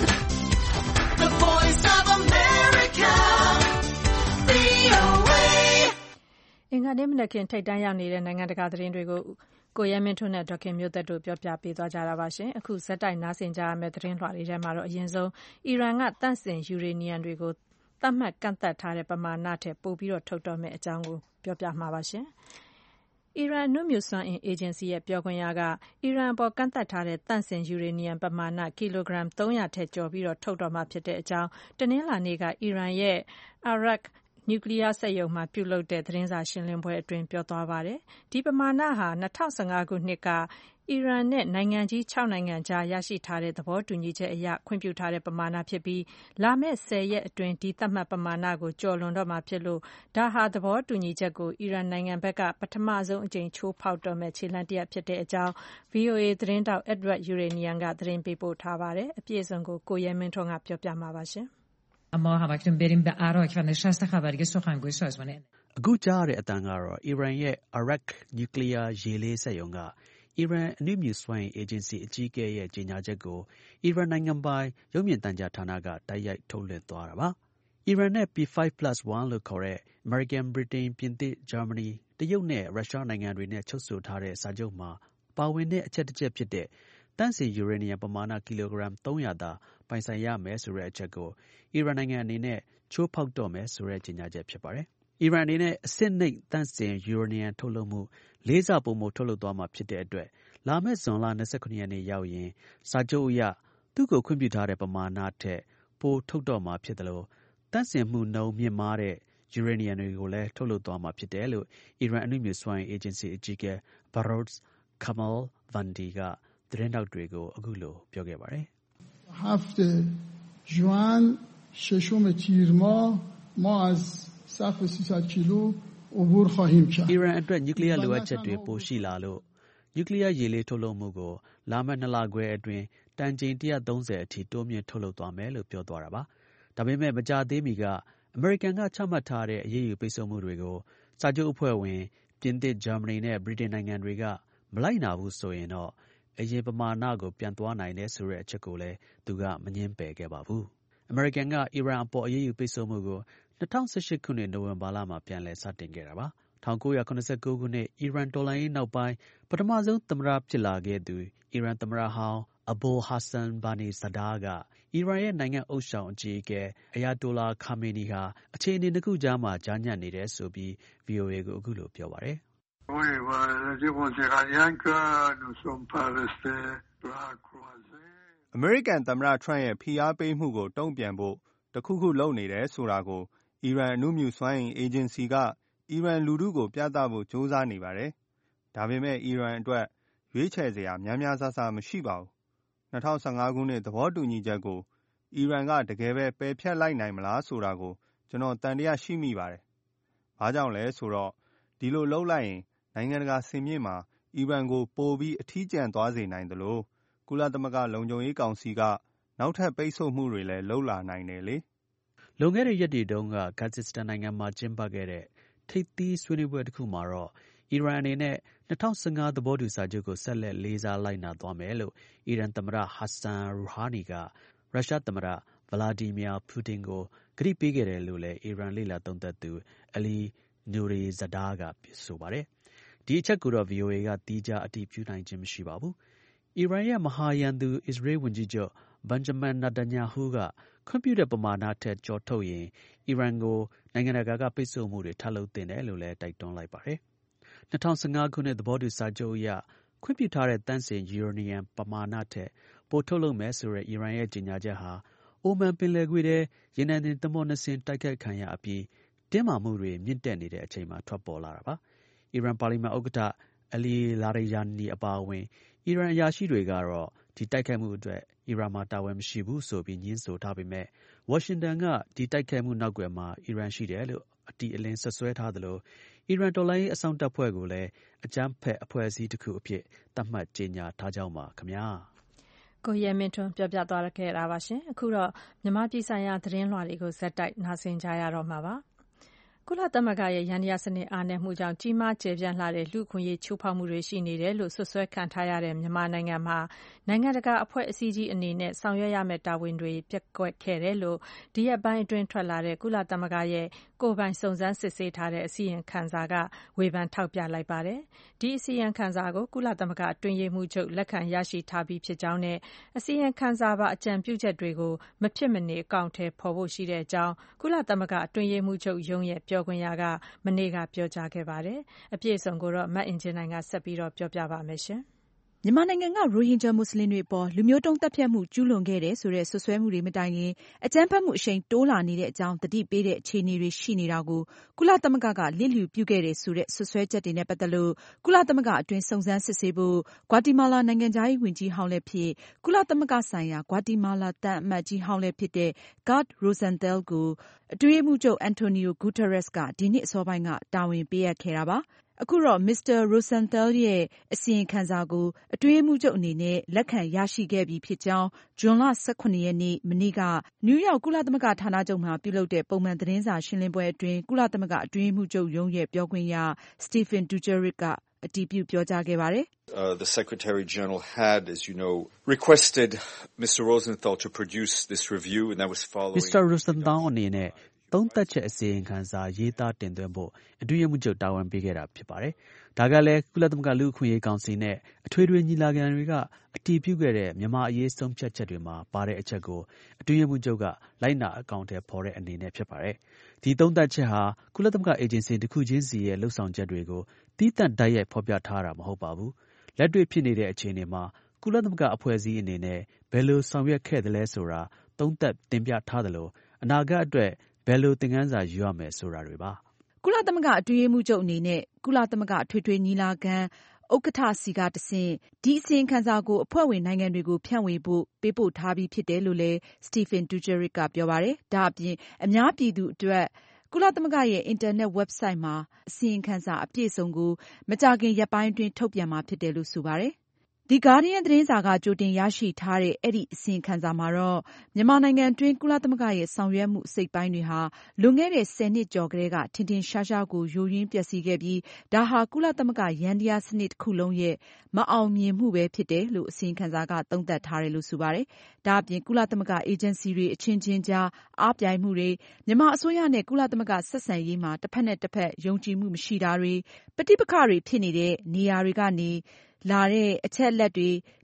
the Voice of America, ဗွီအိုအေအင်္ဂါနေ့မနက်ခင်းထိပ်တန်းရောက်နေတဲ့နိုင်ငံတကာသတင်းတွေကိုကိုရဲမင်းထွန်းနဲ့ဒေါ်ခင်မျိုးသက်တို့ပြောပြပေးသွားကြတာပါရှင်။အခုဇက်တိုက်နားဆင်ကြရမယ့်သတင်းလွှာတွေထဲမှာတော့အရင်ဆုံးအီရန်ကတန့်စင်ယူရေနီယံတွေကိုသတ်မှတ်ကန့်သတ်ထားတဲ့ပမာဏထက်ပိုပြီးထုတ်တော့မယ့်အကြောင်းကိုပြောပြမှာပါရှင်။အီရန်အနုမြူစွမ်းအင်အေဂျင်စီရဲ့ပြောခွင့်ရကအီရန်အပေါ်ကန့်သတ်ထားတဲ့သန့်စင်ယူရေနီယံပမာဏကီလိုဂရမ်သုံးရာထက်ကျော်ပြီးထုတ်တော့မှာဖြစ်တဲ့အကြောင်းတနင်္လာနေ့ကအီရန်ရဲ့ Arak နျူကလ িয়ার စက်ရုံမှာပြုလုပ်တဲ့သတင်းစာရှင်းလင်းပွဲအတွင်းပြောသွားပါတယ်။ဒီပမာဏဟာ၂၀၁၅ခုနှစ်ကအီရန်နဲ့နိုင်ငံကြီး၆နိုင်ငံကြားရရှိထားတဲ့သဘောတူညီချက်အရခွင့်ပြုထားတဲ့ပမာဏဖြစ်ပြီးလာမယ့်ဆယ်ရက်အတွင်းဒီသတ်မှတ်ပမာဏကိုကျော်လွန်တော့မှာဖြစ်လို့ဒါဟာသဘောတူညီချက်ကိုအီရန်နိုင်ငံဘက်ကပထမဆုံးအကြိမ်ချိုးဖောက်တော့မယ့်ခြေလှမ်းတစ်ရပ်ဖြစ်တဲ့အကြောင်း ဗွီအိုအေ သတင်းထောက် Edward Yeranian ကသတင်းပေးပို့ထားပါတယ်။အပြည့်အစုံကိုကိုရဲမင်းထွန်းကပြောပြမှာပါရှင်။အခုကြားရတဲ့အသံကတော့အီရန်ရဲ့ Arak နျူကလ িয়ার ရေလေးစက်ရုံကအီရန်အနုမြူစွမ်းအင်အေဂျင်စီအကြီးအကဲရဲ့ကြေညာချက်ကိုအီရန်နိုင်ငံပိုင်ရုပ်မြင်သံကြားဌာနကတိုက်ရိုက်ထုတ်လွှင့်သွားတာပါ။အီရန်နဲ့ ပီ ၅ plus ၁ လို့ခေါ်တဲ့အမေရိကန်ဗြိတိန်ပြင်သစ်ဂျာမနီတရုတ်နဲ့ရုရှားနိုင်ငံတွေနဲ့ချုပ်ဆိုထားတဲ့စာချုပ်မှာပါဝင်တဲ့အချက်တစ်ချက်ဖြစ်တဲ့သန့်စင်ယူရေနီယံပမာဏကီလိုဂရမ်သုံးရာသာပိုင်ဆိုင်ရမယ်ဆိုတဲ့အချက်ကိုအီရန်နိုင်ငံအနေနဲ့ချိုးဖောက်တော့မယ်ဆိုတဲ့ကြေညာချက်ဖြစ်ပါတယ်။အီရန်အနေနဲ့အဆင့်နိမ့်သန့်စင်ယူရေနီယံထုတ်လုပ်မှုလေးဆပိုမိုထုတ်လုပ်သွားမှာဖြစ်တဲ့အတွက်လာမယ့်ဇွန်လ၂၇ရက်နေ့ရောက်ရင်စာချုပ်အရသူ့ကိုခွင့်ပြုထားတဲ့ပမာဏထက်ပိုထုတ်တော့မှာဖြစ်တယ်လို့သန့်စင်မှုနှုန်းမြင့်မားတဲ့ယူရေနီယံတွေကိုလည်းထုတ်လုပ်သွားမှာဖြစ်တယ်လို့အီရန်အနုမြူစွမ်းအင်အေဂျင်စီအကြီးအကဲ Behrouz Kamalvandi ကသတင်းထောက်တွေကိုအခုလိုပြောခဲ့ပါတယ်။ဟဖ်တဂျွမ်ရှရှုမတီမာမာအဇ်ဆာဖ်စီဆာကီလိုအဘူရ်ခါဟင်ချာအီရန်အတွက်နျူကလ িয়ার လိုအပ်ချက်တွေပိုရှိလာလို့နျူကလ িয়ার ရေလေးထုတ်လုပ်မှုကိုလာမယ့်နှစ်လခွဲအတွင်းတန်ချိန်၁၃၀အထိတိုးမြင့်ထုတ်လုပ်သွားမယ်လို့ပြောသွားတာပါ။ဒါပေမဲ့မကြာသေးမီကအမေရိကန်ကချမှတ်ထားတဲ့အရေးယူပိတ်ဆို့မှုတွေကိုစာချုပ်အဖွဲ့ဝင်ပြင်သစ်ဂျာမနီနဲ့ဗြိတိန်နိုင်ငံတွေကမလိုက်နာဘူးဆိုရင်တော့အရင်ပမာဏကိုပြန်သွားနိုင်တယ်ဆိုတဲ့အချက်ကိုလည်းသူကမငြင်းပယ်ခဲ့ပါဘူး။အမေရိကန်ကအီရန်အပေါ်အရေးယူပိတ်ဆို့မှုကို၂၀၁၈ခုနှစ်နိုဝင်ဘာလမှာပြန်လည်စတင်ခဲ့တာပါ။၁၉၇၉ခုနှစ်အီရန်တော်လှန်ရေးနောက်ပိုင်းပထမဆုံးသမ္မတဖြစ်လာခဲ့သူအီရန်သမ္မတဟောင်း Abul Hassan Bani Sadr ကအီရန်ရဲ့နိုင်ငံဥသျှောင်အကြီးအကဲ Ayatollah Khamenei ဟာအခြေအနေနှစ်ခုကြားမှာကြားညှပ်နေတယ်ဆိုပြီး ဗွီအိုအေကိုအခုလိုပြောပါတယ်။အမေရိကန်သမ္မတထရမ့်ရဲ့ဖိအားပေးမှုကိုတုံ့ပြန်ဖို့တခုခုလုပ်နေတယ်ဆိုတာကိုအီရန်အနုမြူစွမ်းအင်အေဂျင်စီကအီရန်လူထုကိုပြသဖို့ကြိုးစားနေပါတယ်။ဒါပေမဲ့အီရန်အတွက်ရွေးချယ်စရာများများဆဆမရှိပါဘူး။၂၀၁၅ခုနှစ်သဘောတူညီချက်ကိုအီရန်ကတကယ်ပဲပယ်ဖျက်လိုက်နိုင်မလားဆိုတာကိုကျွန်တော်သံသယရှိမိပါတယ်။ဘာကြောင့်လဲဆိုတော့ဒီလိုလုပ်လိုက်ရင်နိုင်ငံတကာစင်မြင့်မှာအီရန်ကိုပိုပြီးအထီးကျန်သွားစေနိုင်သလိုကုလသမဂ္ဂလုံခြုံရေးကောင်စီကနောက်ထပ်ပိတ်ဆို့မှုတွေလည်းလုပ်လာနိုင်တယ်လေ။လွန်ခဲ့တဲ့ရက်တွေတုန်းကကာဇက်စတန်နိုင်ငံမှာကျင်းပခဲ့တဲ့ထိပ်သီးဆွေးနွေးပွဲတစ်ခုမှာတော့အီရန်အနေနဲ့၂၀၁၅သဘောတူစာချုပ်ကိုဆက်လက်လေးစားလိုက်နာသွားမယ်လို့အီရန်သမ္မတဟဆန်ရူဟာနီကရုရှားသမ္မတဗလာဒီမီယာပူတင်ကိုကတိပေးခဲ့တယ်လို့လည်းအီရန်လေ့လာသုံးသပ်သူအလီနူရီဇဒါကဆိုပါတယ်။ဒီအချက်ကိုတော့ ဗီအိုအေကသီးခြားအတည်ပြုနိုင်ခြင်းမရှိပါဘူး။အီရန်ရဲ့မဟာရန်သူအစ္စရေးဝန်ကြီးချုပ်ဘန်ဂျမန်နာတန်ညာဟူးကခွင့်ပြုတဲ့ပမာဏထက်ကျော်ထုတ်ရင်အီရန်ကိုနိုင်ငံတကာကပိတ်ဆို့မှုတွေထပ်လုပ်သင့်တယ်လို့လည်းတိုက်တွန်းလိုက်ပါတယ်။၂၀၁၅ခုနှစ်သဘောတူစာချုပ်အရခွင့်ပြုထားတဲ့သန့်စင်ယူရေနီယံပမာဏထက်ပိုထုတ်လုပ်မယ်ဆိုတဲ့အီရန်ရဲ့ကြေညာချက်ဟာအိုမန်ပင်လယ်ကွေ့ထဲရေနံတင်သင်္ဘောနှစ်စင်းတိုက်ခိုက်ခံရအပြီးတင်းမာမှုတွေမြင့်တက်နေတဲ့အချိန်မှာထွက်ပေါ်လာတာပါ။အီရန်ပါလီမန်ဥက္ကဋ္ဌအလီလာရီယာနီအပါအဝင်အီရန်အရာရှိတွေကတော့ဒီတိုက်ခိုက်မှုအတွက်အီရန်မှာတာဝန်မရှိဘူးဆိုပြီးညှင်းဆိုထားပေမဲ့ဝါရှင်တန်ကဒီတိုက်ခိုက်မှုနောက်ကွယ်မှာအီရန်ရှိတယ်လို့အတိအလင်းဆွဆွဲထားသလိုအီရန်တော်လှန်ရေးအစောင့်တပ်ဖွဲ့ကိုလည်းအကြမ်းဖက်အဖွဲ့အစည်းတစ်ခုအဖြစ်သတ်မှတ်ကြေညာထားကြောင်းပါခင်ဗျာ။ကိုရဲမင်းထွန်းပြောပြသွားခဲ့တာပါရှင်။အခုတော့မြန်မာပြည်ဆိုင်ရာသတင်းလွှာတွေကိုဇက်တိုက်နားဆင်ကြရတော့မှာပါ။ကုလသမဂ္ဂရဲ့ယန္တရားစနစ်အားနည်းမှုကြောင့်ကြီးမားကျယ်ပြန့်လှတဲ့လူ့အခွင့်အရေးချိုးဖောက်မှုတွေရှိနေတယ်လို့စွပ်စွဲခံထားရတဲ့မြန်မာနိုင်ငံမှာနိုင်ငံတကာအဖွဲ့အစည်းကြီးအနေနဲ့ဆောင်ရွက်ရမယ့်တာဝန်တွေပျက်ကွက်ခဲ့တယ်လို့ဒီရက်ပိုင်းအတွင်းထွက်လာတဲ့ကုလသမဂ္ဂရဲ့ကိုယ်ပိုင်စုံစမ်းစစ်ဆေးထားတဲ့အစီရင်ခံစာကဝေဖန်ထောက်ပြလိုက်ပါတယ်။ဒီအစီရင်ခံစာကိုကုလသမဂ္ဂအတွင်းရေးမှူးချုပ်လက်ခံရရှိထားပြီးဖြစ်ကြောင်းနဲ့အစီရင်ခံစာပါအကြံပြုချက်တွေကိုမဖြစ်မနေအကောင့်ထဲပေါ်ဖို့ရှိတဲ့အကြောင်းကုလသမဂ္ဂအတွင်းရေးမှူးချုပ်ရုံးရဲ့ပြောခွင့်ရကမနေ့ကပြောကြားခဲ့ပါတယ်။အပြည့်အစုံကိုတော့မအင်ဂျင်နိုင်ကဆက်ပြီးတော့ပြောပြပါမယ်ရှင်။မြန်မာနိုင်ငံကရိုဟင်ဂျာမွတ်စလင်တွေအပေါ်လူမျိုးတုံးသတ်ဖြတ်မှုကျူးလွန်ခဲ့တယ်ဆိုတဲ့ဆွဆွဲမှုတွေမတိုင်ခင်အကြမ်းဖက်မှုအရှိန်တိုးလာနေတဲ့အကြောင်းသတိပေးတဲ့အခြေအနေတွေရှိနေတာကိုကုလသမဂ္ဂကလစ်လျူပြုခဲ့တယ်ဆိုတဲ့ဆွဆွဲချက်တွေနဲ့ပတ်သက်လို့ကုလသမဂ္ဂအတွင်းစုံစမ်းစစ်ဆေးဖို့ဂွါတီမာလာနိုင်ငံခြားရေးဝန်ကြီးဟောင်းလည်းဖြစ်ကုလသမဂ္ဂဆိုင်ရာဂွါတီမာလာသံအမတ်ကြီးဟောင်းလည်းဖြစ်တဲ့ Gerd Rosenthal ကိုအတွင်းရေးမှူးချုပ် Antonio Guterres ကဒီနှစ်အစောပိုင်းကတာဝန်ပေးအပ်ခဲ့တာပါ။အခုတော့ မစ္စတာ Rosenthal ရဲ့အစီရင်ခံစာကိုအတွင်းရေးမှူးချုပ်အနေနဲ့လက်ခံရရှိခဲ့ပြီဖြစ်ကြောင်းဇွန်လ၁၇ရက်နေ့မနေ့ကနယူးယောက်ကုလသမဂ္ဂဌာနချုပ်မှာပြုလုပ်တဲ့ပုံမှန်သတင်းစာရှင်းလင်းပွဲအတွင်းကုလသမဂ္ဂအတွင်းရေးမှူးချုပ်ရုံးရဲ့ပြောခွင့်ရ Stephen Dujarric ကအတည်ပြုပြောကြားခဲ့ပါတယ်။ Uh, the Secretary General had, as you know, requested Mister Rosenthal to produce this review, and that was following. မစ္စတာ Rosenthal အနေနဲ့သုံးသပ်ချက်အစီရင်ခံစာရေးသားတင်သွင်းဖို့အတွင်းရေးမှူးချုပ်တာဝန်ပေးခဲ့တာဖြစ်ပါတယ်။ဒါကလည်းကုလသမဂ္ဂလူ့အခွင့်အရေးကောင်စီနဲ့အထွေထွေညီလာခံတွေကအတည်ပြုခဲ့တဲ့မြန်မာအရေးဆုံးဖြတ်ချက်တွေမှာပါတဲ့အချက်ကိုအတွင်းရေးမှူးချုပ်ကလိုက်နာအကောင့်ထဲပေါ်တဲ့အနေနဲ့ဖြစ်ပါတယ်။ဒီသုံးသပ်ချက်ဟာကုလသမဂ္ဂအေဂျင်စီတစ်ခုချင်းစီရဲ့လှုပ်ဆောင်ချက်တွေကိုသီးသန့်တိုက်ရိုက်ဖော်ပြထားတာမဟုတ်ပါဘူး။လက်တွေ့ဖြစ်နေတဲ့အခြေအနေမှာကုလသမဂ္ဂအဖွဲ့အစည်းအနေနဲ့ဘယ်လိုဆောင်ရွက်ခဲ့သလဲဆိုတာသုံးသပ်တင်ပြထားသလိုအနာဂတ်အတွက်ဘယ်လိုသင်ခန်းစာယူရမယ်ဆိုတာတွေပါ။ကုလသမဂ္ဂအတွင်းရေးမှူးချုပ်အနေနဲ့ကုလသမဂ္ဂအထွေထွေညီလာခံဥက္ကဋ္ဌဆီကတဆင့်ဒီအစီရင်ခံစာကိုအဖွဲ့ဝင်နိုင်ငံတွေကိုဖြန့်ဝေဖို့ပေးပို့ထားပြီးဖြစ်တယ်လို့လည်း Stephen Dujarric ကပြောပါတယ်။ဒါအပြင်အများပြည်သူအတွက်ကုလသမဂ္ဂရဲ့အင်တာနက် website မှာအစီရင်ခံစာအပြည့်အစုံကိုမကြာခင်ရက်ပိုင်းအတွင်းထုတ်ပြန်မှာဖြစ်တယ်လို့ဆိုပါတယ်။ The Guardian သတင်းစာကကြိုတင်ရရှိထားတဲ့အဲ့ဒီအစီရင်ခံစာမှာတော့မြန်မာနိုင်ငံတွင်းကုလသမဂ္ဂရဲ့ဆောင်ရွက်မှုအစိတ်ပိုင်းတွေဟာလွန်ခဲ့တဲ့ဆယ်နှစ်ကျော်ကတည်းကထင်ထင်ရှားရှားကိုယိုယွင်းပျက်စီးခဲ့ပြီးဒါဟာကုလသမဂ္ဂယန္တရားစနစ်တစ်ခုလုံးရဲ့မအောင်မြင်မှုပဲဖြစ်တယ်လို့အစီရင်ခံစာကသုံးသပ်ထားတယ်လို့ဆိုပါတယ်။ဒါအပြင်ကုလသမဂ္ဂအေဂျင်စီတွေအချင်းချင်းကြားအားပြိုင်မှုတွေမြန်မာအစိုးရနဲ့ကုလသမဂ္ဂဆက်ဆံရေးမှာတစ်ဖက်နဲ့တစ်ဖက်ယုံကြည်မှုမရှိတာတွေပဋိပက္ခတွေဖြစ်နေတဲ့နေရာတွေကနေလာတဲ့အချက်အလက်တွေမ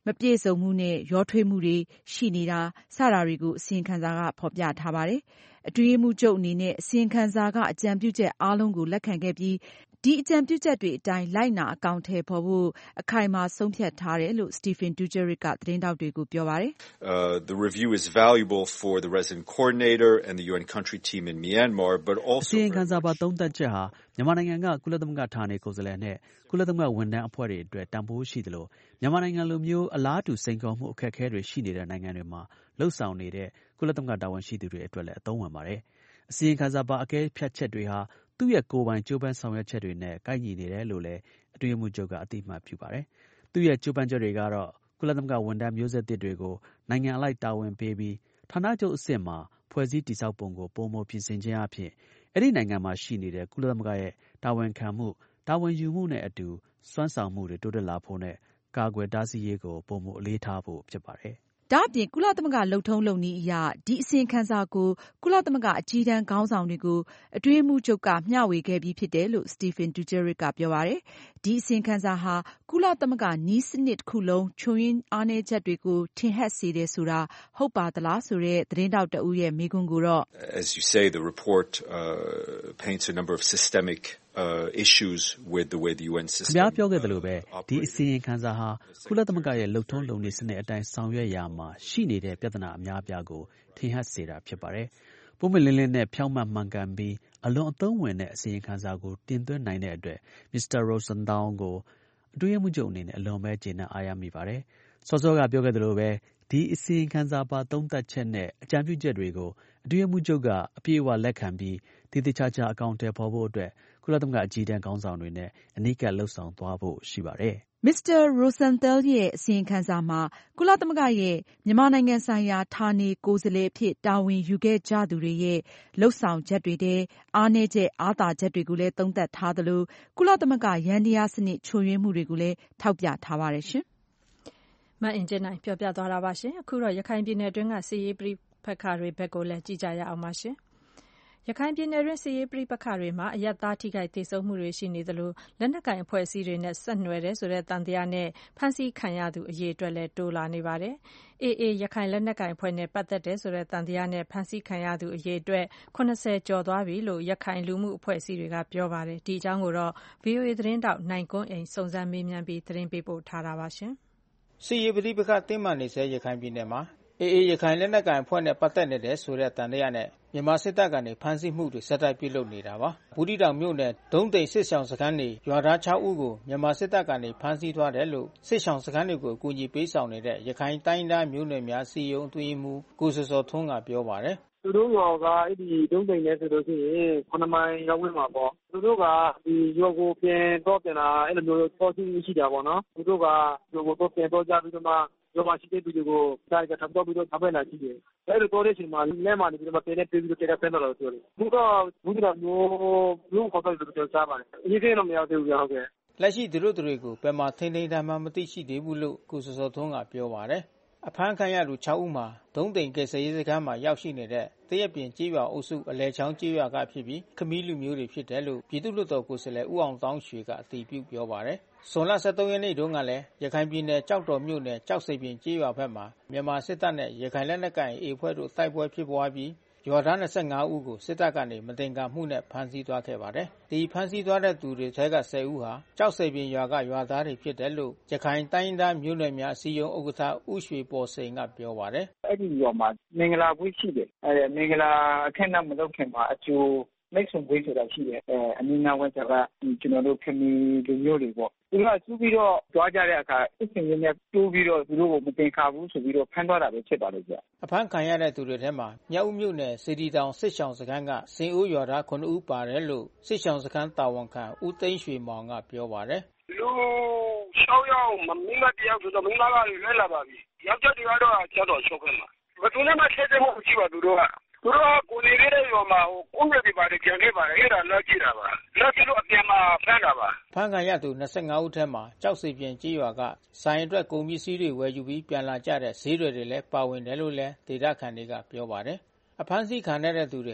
ပြည့်စုံမှုနဲ့ရောထွေးမှုတွေရှိနေတာစတာတွေကိုအစီရင်ခံစာကဖော်ပြထားပါတယ်။အတွင်းရေးမှူးချုပ်အနေနဲ့အစီရင်ခံစာကအကြံပြုချက်အားလုံးကိုလက်ခံခဲ့ပြီးဒီအကြံပြုချက်တွေအတိုင်းလိုက်နာအကောင်အထည်ဖော်ဖို့အခိုင်အမာဆုံးဖြတ်ထားတယ်လို့ Stephen Dujarric ကသတင်းထောက်တွေကိုပြောပါတယ်။ Uh, the review is valuable for the resident coordinator and the U N country team in Myanmar, but also အစီရင်ခံစာပါသုံးသပ်ချက်ဟာမြန်မာနိုင်ငံကကုလသမဂ္ဂဌာနေကိုယ်စားလှယ်နဲ့ကုလသမဂ္ဂဝန်ထမ်းအဖွဲ့တွေအတွက်တန်ဖိုးရှိသလိုမြန်မာနိုင်ငံလိုမျိုးအလားတူစိန်ခေါ်မှုအခက်အခဲတွေရှိနေတဲ့နိုင်ငံတွေမှာလှုပ်ဆောင်နေတဲ့ကုလသမဂ္ဂတာဝန်ရှိသူတွေအတွက်လည်းအသုံးဝင်ပါတယ်။အစီရင်ခံစာပါအကဲဖြတ်ချက်တွေဟာသူ့ရဲ့ကိုယ်ပိုင်ကြိုးပမ်းဆောင်ရွက်ချက်တွေနဲ့ကိုက်ညီနေတယ်လို့လည်းအတွင်းရေးမှူးချုပ်ကအသိအမှတ်ပြုပါတယ်။သူ့ရဲ့ကြိုးပမ်းချက်တွေကတော့ကုလသမဂ္ဂဝန်ထမ်းမျိုးဆက်သစ်တွေကိုနိုင်ငံအလိုက်တာဝန်ပေးပြီးဌာနချုပ်အဆင့်မှာဖွဲ့စည်းတည်ဆောက်ပုံကိုပိုမိုပြင်ဆင်ခြင်းအပြင်အဲ့ဒီနိုင်ငံမှာရှိနေတဲ့ကုလသမဂ္ဂရဲ့တာဝန်ခံမှုတာဝန်ယူမှုနဲ့အတူစွမ်းဆောင်မှုတွေတိုးတက်လာဖို့နဲ့ကာကွယ်တားဆီးရေးကိုပိုမိုအလေးထားဖို့ဖြစ်ပါတယ်။ဒါအပြင်ကုလသမဂ္ဂလုပ်ထုံးလုပ်နည်းအရဒီအစီရင်ခံစာကိုကုလသမဂ္ဂအကြီးတန်းခေါင်းဆောင်တွေကိုအတွင်းရေးမှူးချုပ်ကမျှဝေခဲ့ပြီးဖြစ်တယ်လို့ Stephen Dujarric ကပြောပါတယ်။ဒီအစီရင်ခံစာဟာကုလသမဂ္ဂနည်းစနစ်တစ်ခုလုံးချို့ယွင်းအားနည်းချက်တွေကိုထင်ဟပ်စေတယ်ဆိုတာဟုတ်ပါသလားဆိုတဲ့သတင်းထောက်တဦးရဲ့မေးခွန်းကိုတော့ As you say, the report uh, paints a number of systemic uh, issues with the way the U N system ခင်ဗျားပြောခဲ့သလိုပဲဒီအစီရင်ခံစာဟာကုလသမဂ္ဂရဲ့လုပ်ထုံးလုပ်နည်းစနစ်အတိုင်းဆောင်ရွက်ရာမှာရှိနေတဲ့ပြဿနာအများအပြားကိုထင်ဟပ်စေတာဖြစ်ပါတယ်။ပုံမှန်လင်းလင်းနဲ့ဖြောင့်မတ်မှန်ကန်ပြီးအလွန်အသုံးဝင်တဲ့အစီရင်ခံစာကိုတင်သွင်းနိုင်တဲ့အတွက် မစ္စတာ Rosenthal ကိုအတွင်းရေးမှူးချုပ်အနေနဲ့အလွန်ပဲကျေနပ်အားရမိပါတယ်။စောစောကပြောခဲ့သလိုပဲဒီအစီရင်ခံစာပါသုံးသပ်ချက်နဲ့အကြံပြုချက်တွေကိုအတွင်းရေးမှူးချုပ်ကအပြည့်အဝလက်ခံပြီးတည်တည်ချာချာအကောင်အထည်ဖော်ဖို့အတွက်ကုလသမဂ္ဂအကြီးတန်းခေါင်းဆောင်တွေနဲ့အနီးကပ်လှုပ်ဆောင်သွားဖို့ရှိပါတယ်။မစ္စတာ Rosenthal ရဲ့အစီရင်ခံစာမှာကုလသမဂ္ဂရဲ့မြန်မာနိုင်ငံဆိုင်ရာဌာနေကိုယ်စားလှယ်အဖြစ်တာဝန်ယူခဲ့ကြသူတွေရဲ့လုပ်ဆောင်ချက်တွေထဲအားနည်းချက်အားသာချက်တွေကိုလည်းသုံးသပ်ထားသလိုကုလသမဂ္ဂယန္တရားစနစ်ချို့ယွင်းမှုတွေကိုလည်းထောက်ပြထားပါတယ်ရှင်။မအင်ကြင်းနိုင်ပြောပြသွားတာပါရှင်။အခုတော့ရခိုင်ပြည်နယ်တွင်းကစစ်ရေးပဋိပက္ခတွေဘက်ကိုလည်းကြည့်ကြရအောင်ပါရှင်။ရခိုင်ပြည်နယ်တွင်းစစ်ရေးပဋိပက္ခတွေမှာအရပ်သားထိခိုက်သေဆုံးမှုတွေရှိနေသလိုလက်နက်ကိုင်အဖွဲ့အစည်းတွေနဲ့ဆက်နွယ်တယ်ဆိုတဲ့သံသယနဲ့ဖမ်းဆီးခံရသူအရေအတွက်လည်းတိုးလာနေပါတယ်။ အေအေ ရခိုင်လက်နက်ကိုင်အဖွဲ့နဲ့ပတ်သက်တယ်ဆိုတဲ့သံသယနဲ့ဖမ်းဆီးခံရသူအရေအတွက်၇၀ကျော်သွားပြီလို့ရခိုင်လူမှုအဖွဲ့အစည်းတွေကပြောပါတယ်။ဒီအကြောင်းကိုတော့ ဗွီအိုအေသတင်းထောက်နိုင်ကွန်းအိန်စုံစမ်းမေးမြန်းပြီးသတင်းပေးပို့ထားတာပါရှင်။စစ်ရေးပဋိပက္ခတင်းမာနေဆဲရခိုင်ပြည်နယ်မှာအေအေရခိုင်လက်နက်ကိုင်အဖွဲ့နဲ့ပတ်သက်နေတယ်ဆိုတဲ့သံသယနဲ့မြန်မာစစ်တပ်ကနေဖမ်းဆီးမှုတွေဆက်တိုက်ပြုလုပ်နေတာပါ။ဘူးတီတောင်မြို့နယ်ဒုံးသိမ်စစ်ဆောင်စခန်းနေရွာသား၆ဦးကိုမြန်မာစစ်တပ်ကနေဖမ်းဆီးသွားတယ်လို့စစ်ဆောင်စခန်းတွေကိုအကူအညီပေးဆောင်နေတဲ့ရခိုင်တိုင်းသားမျိုးနွယ်များစီယုံအတွင်းမှုကိုစောစောထွန်းကပြောပါတယ်။သူတို့ရောကအဲ့ဒီဒုံးသိမ်နဲ့ဆိုလို့ရှိရင်ခုနမိုင်ရောက်ဝင်မှာပေါ့သူတို့ကဒီရောကိုပြန်တော့ပြန်လာအဲ့လိုမျိုးပေါ်စီရှိတာပေါ့နော်သူတို့ကရောကိုတော့ပြန်တော့ကြပြီးတော့မှရောမရှိတဲ့သူတွေကိုဒါကထပ်တော့ပြီးတော့ထပ်ပဲလာကြည့်တယ်အဲ့လိုတော့တဲ့အချိန်မှာလက်မှန်နေပြီးတော့ပြန်နေပြီးတော့တက်ဖက်တော့လို့ပြောတယ်ဘူးတော့ဘူးတော့မျိုးမျိုးခေါ်တော့လို့ပြောစားပါတယ်အရင်ကတော့မရောက်သေးဘူးဟုတ်ကဲ့လက်ရှိသူတို့တွေကိုဘယ်မှာထိန်းသိမ်းထားမှမသိရှိသေးဘူးလို့ကိုစောစောထွန်းကပြောပါတယ်အဖမ်းခံရသူ၆ဦးမှာဒုံးသိမ်ကယ်ဆယ်ရေးစခန်းမှာရောက်ရှိနေတဲ့တရက်ပြင်ကြေးရွာအုပ်စုအလဲချောင်းကြေးရွာကဖြစ်ပြီးခမီးလူမျိုးတွေဖြစ်တယ်လို့ပြည်သူ့လွှတ်တော်ကိုယ်စားလှယ်ဦးအောင်တောင်းရွှေကအတည်ပြုပြောပါတယ်။ဇွန်လ၁၃ရက်နေ့တုန်းကလည်းရခိုင်ပြည်နယ်ကြောက်တော်မြို့နယ်ကြောက်စိပ်ပြင်ကြေးရွာဘက်မှာမြန်မာစစ်တပ်နဲ့ရခိုင်လက်နက်ကိုင်အေအဖွဲ့တို့တိုက်ပွဲဖြစ်ပွားပြီးရွာသား၂၅ဦးကိုစစ်တပ်ကနေမတင်ကာမှုနဲ့ဖမ်းဆီးသွားခဲ့ပါတယ်။ဒီဖမ်းဆီးသွားတဲ့သူတွေထဲက၁၀ဦးဟာကြောက်စိပ်ပြင်ရွာကရွာသားတွေဖြစ်တယ်လို့ရခိုင်တိုင်းသားမျိုးနွယ်များအစည်းအရုံးဥက္ကဋ္ဌဦးရွှေပေါ်စိန်ကပြောပါတယ်။အဲ့ဒီရွာမှာမင်္ဂလာပွဲရှိတယ်။အဲ့မင်္ဂလာအခမ်းအနားမလုပ်ခင်မှာအကျိုးမိတ်ဆွေပွဲဆိုတာရှိတယ်အဲအနည်းငယ်ဝက်ဆိုတာကျွန်တော်တို့ခမီလူမျိုးတွေပေါ့သူကစုပြီးတော့ကြွားကြတဲ့အခါအစ်စင်ရင်းနဲ့တိုးပြီးတော့သူတို့ကိုမတင်ခါဘူးဆိုပြီးတော့ဖမ်းသွားတာပဲဖြစ်ပါလို့ကြာအဖမ်းခံရတဲ့သူတွေထဲမှာမြောက်ဦးမြို့နယ်စေတီတောင်စစ်ဆောင်စခန်းကစင်ဦးရွာသားခုနှစ်ဦးပါတယ်လို့စစ်ဆောင်စခန်းတာဝန်ခံဦးသိန်းရွှေမောင်ကပြောပါတယ်လူ၆ယောက်မင်းမတယောက်ဆိုတော့မင်းမကလည်းလဲလာပါပြီယောက်ျားတွေကတော့ကြောက်တော့ရှုပ်ခဲ့မှာဘယ်သူနဲ့မှထဲထဲမှုရှိပါသူတို့ကသူတို့ကကိုယ်နေတဲ့ရောမှာဟိုကိုယ်ရည်ပါတယ်ကြံခဲ့ပါတယ်အဲ့ဒါလက်ကြည့်တာပါလက်ကြည့်လို့အပြန်မှာဖမ်းတာပါဖမ်းခံရသူ၂၅ဦးထဲမှာကြောက်စိပြင်ကြေးရွာကဆိုင်အတွက်ကုန်ပစ္စည်းတွေဝယ်ယူပြီးပြန်လာကြတဲ့ဈေးတွေလည်းပါဝင်တယ်လို့လည်းဒေသခံတွေကပြောပါတယ်အဖမ်းဆီးခံရတဲ့သူတွေဟာ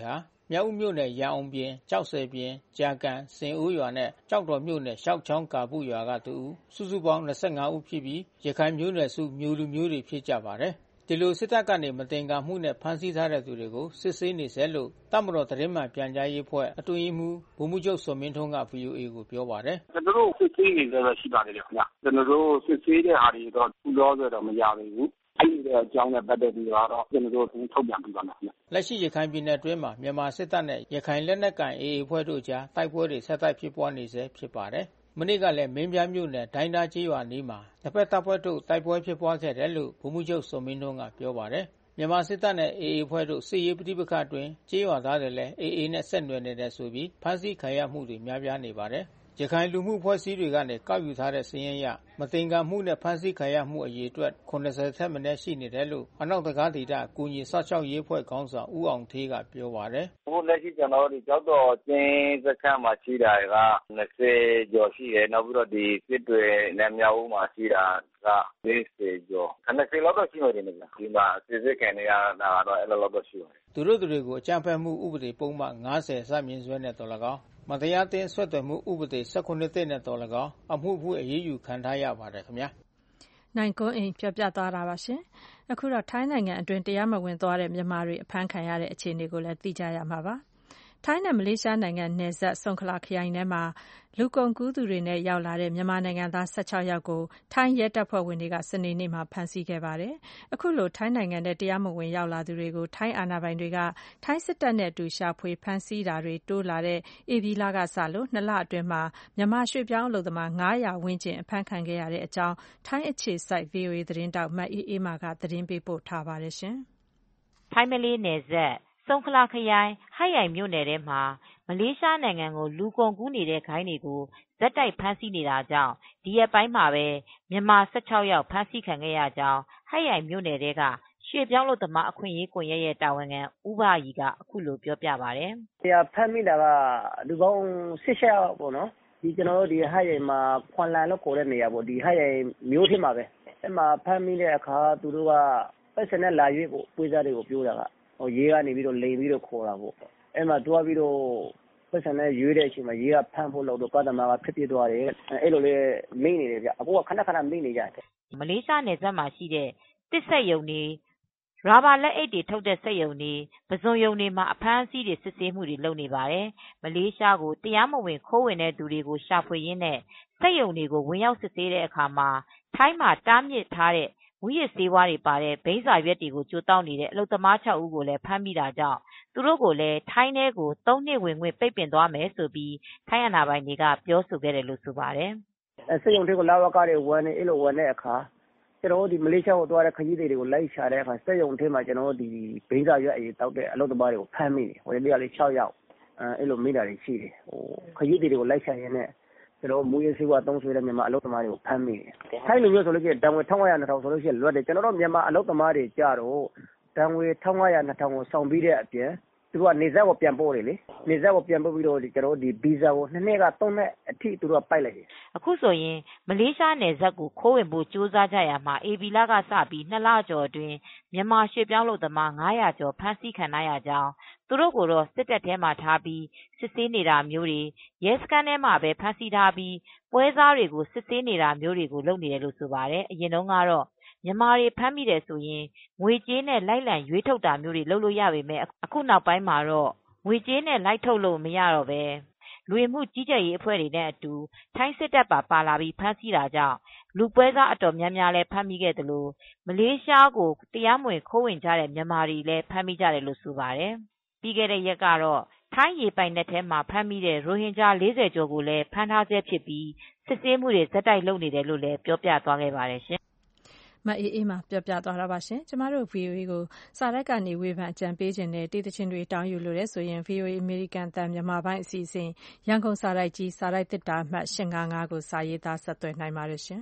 မြောက်ဦးမြို့နယ်ရန်အောင်ပြင်ကြောက်ဆယ်ပြင်ကြာကန်စင်ဦးရွာနဲ့ကြောက်တော်မြို့နယ်ရှောက်ချောင်းကာပုရွာကတူစုစုပေါင်း၂၅ဦးဖြစ်ပြီးရခိုင်မျိုးနွယ်စုမျိုးလူမျိုးတွေဖြစ်ကြပါတယ်ဒီလိုစစ်တပ်ကနေမတင်ကာမှုနဲ့ဖမ်းဆီးထားတဲ့သူတွေကိုစစ်ဆေးနေစေလို့တပ်မတော်သတင်းမှန်ပြန်ကြားရေးအဖွဲ့အတွင်းရေးမှူးဗိုလ်မှူးချုပ်စောမင်းထွန်းက ဗွီအိုအေ ကိုပြောပါတယ်ကျွန်တော်တို့စစ်ဆေးနေကြရရှိပါတယ်ခင်ဗျကျွန်တော်တို့စစ်ဆေးတဲ့ဟာတွေတော့သူလောဆိုတော့မရသေးဘူးအဲ့ဒီအကြောင်းနဲ့ပတ်သက်ပြီးတော့ကျွန်တော်တို့ထုတ်ပြန်ပြီးပါမယ်လက်ရှိရခိုင်ပြည်နယ်အတွင်းမှာမြန်မာစစ်တပ်နဲ့ရခိုင်လက်နက်ကိုင် အေအေ အဖွဲ့တို့ကြားတိုက်ပွဲတွေဆက်တိုက်ဖြစ်ပွားနေဆဲဖြစ်ပါတယ်မနေ့ကလည်းမင်းပြားမြို့နယ်ဒိုင်းသားကျေးရွာနီးမှာတစ်ဖက်တပ်ဖွဲ့တို့တိုက်ပွဲဖြစ်ပွားခဲ့တယ်လို့ဗိုလ်မှူးချုပ်စောမင်းထွန်းကပြောပါတယ်မြန်မာစစ်တပ်နဲ့ အေအေ အဖွဲ့တို့စစ်ရေးပဋိပက္ခအတွင်းကျေးရွာသားတွေလည်း အေအေ နဲ့ဆက်နွယ်နေတယ်ဆိုပြီးဖမ်းဆီးခံရမှုတွေများပြားနေပါတယ်ရခိုင်လူမှုအဖွဲ့အစည်းတွေကနေကောက်ယူထားတဲ့စာရင်းအရမတင်ကာမှုနဲ့ဖမ်းဆီးခံရမှုအရေအတွက်၇၀ထက်မနည်းရှိနေတယ်လို့အနောက်တကားဒေသအကူအညီစောင့်ရှောက်ရေးအဖွဲ့ခေါင်းဆောင်ဦးအောင်ထေးကပြောပါတယ်။အခုလက်ရှိကျွန်တော်တို့ကြောက်တော်ကျင်းစခန်းမှာရှိတာက၂၀ကျော်ရှိတယ်နောက်ပြီးတော့ဒီစစ်တွေနဲ့မြောက်ဦးမှာရှိတာက၄၀ကျော်၂၀လောက်တော့ရှိနေတယ်ဗျာဒီမှာစစ်စစ်ခံနေရတာတော့အဲ့လိုလောက်တော့ရှိပါတယ်။သူတို့တွေကိုအကြမ်းဖက်မှုဥပဒေပုံမှန်၅၀စမြင့်စွဲနဲ့တော်၎င်းမတရားသင်းဆွဲသွယ်မှုဥပဒေ၁၇နှစ်နဲ့တော်၎င်းအမှုဖွင့်အရေးယူခံထားရပါတယ်ခင်ဗျာနိုင်ကွန်းအိမ်ပြောပြသွားတာပါရှင်အခုတော့ထိုင်းနိုင်ငံအတွင်းတရားမဝင်သွားတဲ့မြန်မာတွေအဖမ်းခံရတဲ့အခြေအနေကိုလည်းသိကြရမှာပါထိုင်းနဲ့မလေးရှားနိုင်ငံနယ်စပ်ဆုံခလာခရိုင်ထဲမှာလူကုန်ကူးသူတွေနဲ့ရောက်လာတဲ့မြန်မာနိုင်ငံသား၁၆ယောက်ကိုထိုင်းရဲတပ်ဖွဲ့ဝင်တွေကစနေနေ့မှာဖမ်းဆီးခဲ့ပါတယ်။အခုလိုထိုင်းနိုင်ငံထဲတရားမဝင်ရောက်လာသူတွေကိုထိုင်းအာဏာပိုင်တွေကထိုင်းစစ်တပ်နဲ့အတူရှာဖွေဖမ်းဆီးတာတွေတိုးလာတဲ့ဧပြီလကစလို့နှစ်လအတွင်းမှာမြန်မာရွှေ့ပြောင်းအလုပ်သမား၅၀၀ဝန်းကျင်အဖမ်းခံခဲ့ရတဲ့အကြောင်းထိုင်းအခြေစိုက် ဗွီအိုအေ သတင်းထောက်မအေးအေးမာကသတင်းပေးပို့ထားပါတယ်။ထိုင်းမလေးနယ်စပ်ဆုံခလာခရိုင်ဟတ်ရိုင်မြို့နယ်ထဲမှာမလေးရှားနိုင်ငံကိုလူကုန်ကူးနေတဲ့ဂိုဏ်းတွေကိုဇက်တိုက်ဖမ်းဆီးနေတာကြောင့်ဒီရက်ပိုင်းမှာပဲမြန်မာ၁၆ယောက်ဖမ်းဆီးခံခဲ့ရကြောင်းဟတ်ရိုင်မြို့နယ်ထဲကရွှေ့ပြောင်းလုပ်သမားအခွင့်အရေးကွန်ရက်ရဲ့တာဝန်ခံဦးဘရီကအခုလိုပြောပြပါတယ်။တရားဖမ်းမိတာကလူပေါင်း၁၈ယောက်ပေါ့နော်ဒီကျွန်တော်တို့ဒီဟတ်ရိုင်မှာခွန်လန်လို့ခေါ်တဲ့နေရာပေါ့ဒီဟတ်ရိုင်မြို့ထဲမှာပဲအဲ့မှာဖမ်းမိတဲ့အခါသူတို့ကပတ်စံနဲ့လာရွေးပေါ့ပွေးစားတွေကိုပြောတာကဟိုရေးကနေပြီးတော့လိန်ပြီးတော့ခေါ်တာပေါ့အဲ့မှာတွားပြီးတော့ပတ်စံနဲ့ရွေးတဲ့အချိန်မှာရေးကဖမ်းဖို့လို့တော့ကားသမားကဖြစ်ပြသွားတယ်အဲ့လိုလေးမိနေတယ်ဗျအခုကခဏခဏမိနေကြတယ်မလေးရှားနယ်စပ်မှာရှိတဲ့တစ်ဆက်ယုံနေရာဘာလက်အိတ်တွေထုတ်တဲ့စက်ယုံတွေပဇွန်ယုံတွေမှာအဖမ်းအဆီးတွေစစ်ဆေးမှုတွေလုပ်နေပါတယ်မလေးရှားကိုတရားမဝင်ခိုးဝင်တဲ့သူတွေကိုရှာဖွေရင်းနဲ့စက်ယုံတွေကိုဝင်ရောက်စစ်ဆေးတဲ့အခါမှာထိုင်းမှာတားမြစ်ထားတဲ့မူရစ်ဆေးဝါးတွေပါတဲ့ဘိန်းစာရွက်တွေကိုကြိုတောင်းနေတဲ့အလုပ်သမား၆ဦးကိုလည်းဖမ်းမိတာကြောင့်သူတို့ကိုလည်းထိုင်းထဲကိုသုံးနှစ်ဝင်ခွင့်ပိတ်ပင်သွားမယ်ဆိုပြီးထိုင်းအာဏာပိုင်တွေကပြောဆိုခဲ့တယ်လို့ဆိုပါတယ်။စက်ရုံတွေကိုလာဝကားတွေဝင်နေအဲ့လိုဝင်တဲ့အခါကျွန်တော်တို့ဒီမလေးရှားကိုသွားတဲ့ခရီးတွေကိုလိုက်ရှာတဲ့အခါစက်ရုံထဲမှာကျွန်တော်တို့ဒီဘိန်းစာရွက်အရေးတောက်တဲ့အလုပ်သမားတွေကိုဖမ်းမိတယ်။ဟိုလေးကလေး၆ယောက်အဲ့လိုမိတာတွေရှိတယ်။ဟိုခရီးတွေကိုလိုက်ရှာရင်းနဲ့ကျွန်တော်မူရစေဝါသုံးဆွေးတဲ့မြန်မာအလုပ်သမားတွေကိုဖမ်းမိတယ်။ထိုင်းလူမျိုးဆိုလို့ရှိရင်တံငွေ၁၅၀၀ ၂ထောင်ဆိုလို့ရှိရင်လွတ်တယ်ကျွန်တော်တို့မြန်မာအလုပ်သမားတွေကြတော့တံငွေ၁၅၀၀ ၂ထောင်ကိုဆောင်ပြီးတဲ့အပြင်သူတို့ကနေဆက်ကိုပြန်ပို့တယ်လေနေဆက်ကိုပြန်ပို့ပြီးတော့ကျွန်တော်တို့ဒီဗီဇာကိုနှစ်နှစ်ကသုံးနှစ်အထိသူတို့ကပိုက်လိုက်တယ်အခုဆိုရင်မလေးရှားနယ်စပ်ကိုခိုးဝင်ဖို့ကြိုးစားကြရမှာအေဗီလာကစပြီးနှစ်လကျော်အတွင်းမြန်မာရွှေ့ပြောင်းလုပ်သမား၅၀၀ကျော်ဖမ်းဆီးခံရကြောင်းသူတို့ကိုတော့စစ်တပ်ထဲမှာထားပြီးစစ်ဆေးနေတာမျိုးတွေရဲစခန်းထဲမှာပဲဖမ်းဆီးထားပြီးပွဲစားတွေကိုစစ်ဆေးနေတာမျိုးတွေကိုလုပ်နေတယ်လို့ဆိုပါတယ်အရင်တုန်းကတော့မြန်မာတွေဖမ်းမိတယ်ဆိုရင်ငွေကြေးနဲ့လိုက်လံရွေးထုတ်တာမျိုးတွေလုပ်လို့ရပေမဲ့အခုနောက်ပိုင်းမှာတော့ငွေကြေးနဲ့လိုက်ထုတ်လို့မရတော့ပဲလူဝင်မှုကြီးကြပ်ရေးအဖွဲ့တွေနဲ့အတူထိုင်းစစ်တပ်ပါပါလာပြီးဖမ်းဆီးတာကြောင့်လူပွဲစားအတော်များများလည်းဖမ်းမိခဲ့တယ်လို့မလေးရှားကိုတရားမဝင်ခိုးဝင်ကြတဲ့မြန်မာတွေလည်းဖမ်းမိကြတယ်လို့ဆိုပါတယ်ပြီးခဲ့တဲ့ရက်ကတော့ထိုင်းရေပိုင်နယ်ထဲမှာဖမ်းမိတဲ့ရိုဟင်ဂျာ၄၀ကျော်ကိုလည်းဖမ်းထားဆဲဖြစ်ပြီးစစ်ဆေးမှုတွေဇက်တိုက်လုပ်နေတယ်လို့လည်းပြောပြသွားခဲ့ပါတယ်ရှင်မအေးအေးမှာပြောပြသွားတာပါရှင်ကျမတို့ ဗွီအိုအေ ကိုစာရက်ကနေဝေဖန်အကြံပေးခြင်းနဲ့တေးသချင်းတွေတောင်းယူလို့ရဆိုရင် ဗွီအိုအေ American တန်မြန်မာပိုင်းအစီအစဉ်ရန်ကုန်စာရိုက်ကြီးစာရိုက်တစ်တာမှတ်၈၅၅ကိုစာရေးသားဆက်သွယ်နိုင်ပါတယ်ရှင်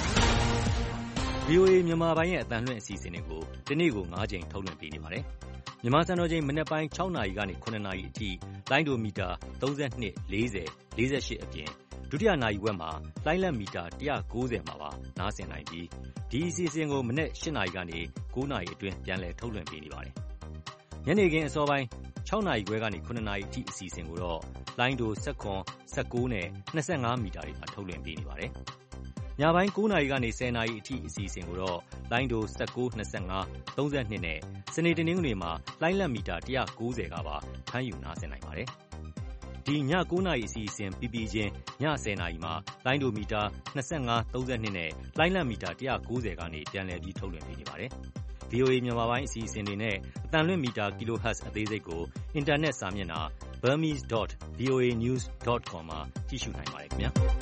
ဗွီအိုအေ မြန်မာပိုင်းရဲ့အသံလွှင့်အစီအစဉ်တွေကိုဒီနေ့ကို၅ကြိမ်ထုတ်လွှင့်ပေးနေပါတယ်မြန်မာစံတော်ချိန်မနက်ပိုင်း၆နာရီကနေ၇နာရီအထိလိုင်းဒိုမီတာ၃၂ ၄၀ ၄၈အပြင်ဒုတိယနာရီဝက်မှာလိုင်းလက်မီတာ၁၉၀မှာပါနားဆင်နိုင်ပြီးဒီအစီအစဉ်ကိုမနက်၈နာရီကနေ၉နာရီအတွင်းပြန်လည်ထုတ်လွှင့်ပေးနေပါတယ်။ညနေခင်းအစောပိုင်း၆နာရီခွဲကနေ၇နာရီအထိအစီအစဉ်ကိုတော့လိုင်းဒို၁၇ ၁၉နဲ့၂၅မီတာတွေမှာထုတ်လွှင့်ပေးနေပါတယ်။ညပိုင်း၉နာရီကနေ၁၀နာရီအထိအစီအစဉ်ကိုတော့လိုင်းဒို၁၉ ၂၅ ၃၂နဲ့စနေတနင်္ဂနွေမှာလိုင်းလက်မီတာ၁၉၀ကပါဖမ်းယူနားဆင်နိုင်ပါတယ်။ဒီည၉နာရီအစီအစဉ်ပြီးပြီးချင်းည၁၀နာရီမှာလိုင်းဒိုမီတာ၂၅ ၃၂နဲ့လိုင်းလက်မီတာ၁၉၀ကနေပြန်လည်ပြီးထုတ်လွှင့်ပေးနေပါတယ်။ဗွီအိုအေ မြန်မာပိုင်းအစီအစဉ်တွေနဲ့အသံလွှင့်မီတာ kilohertz အသေးစိတ်ကိုအင်တာနက်စာမျက်နှာ burmese dot v o a news dot com မှာကြည့်ရှုနိုင်ပါတယ်ခင်ဗျာ။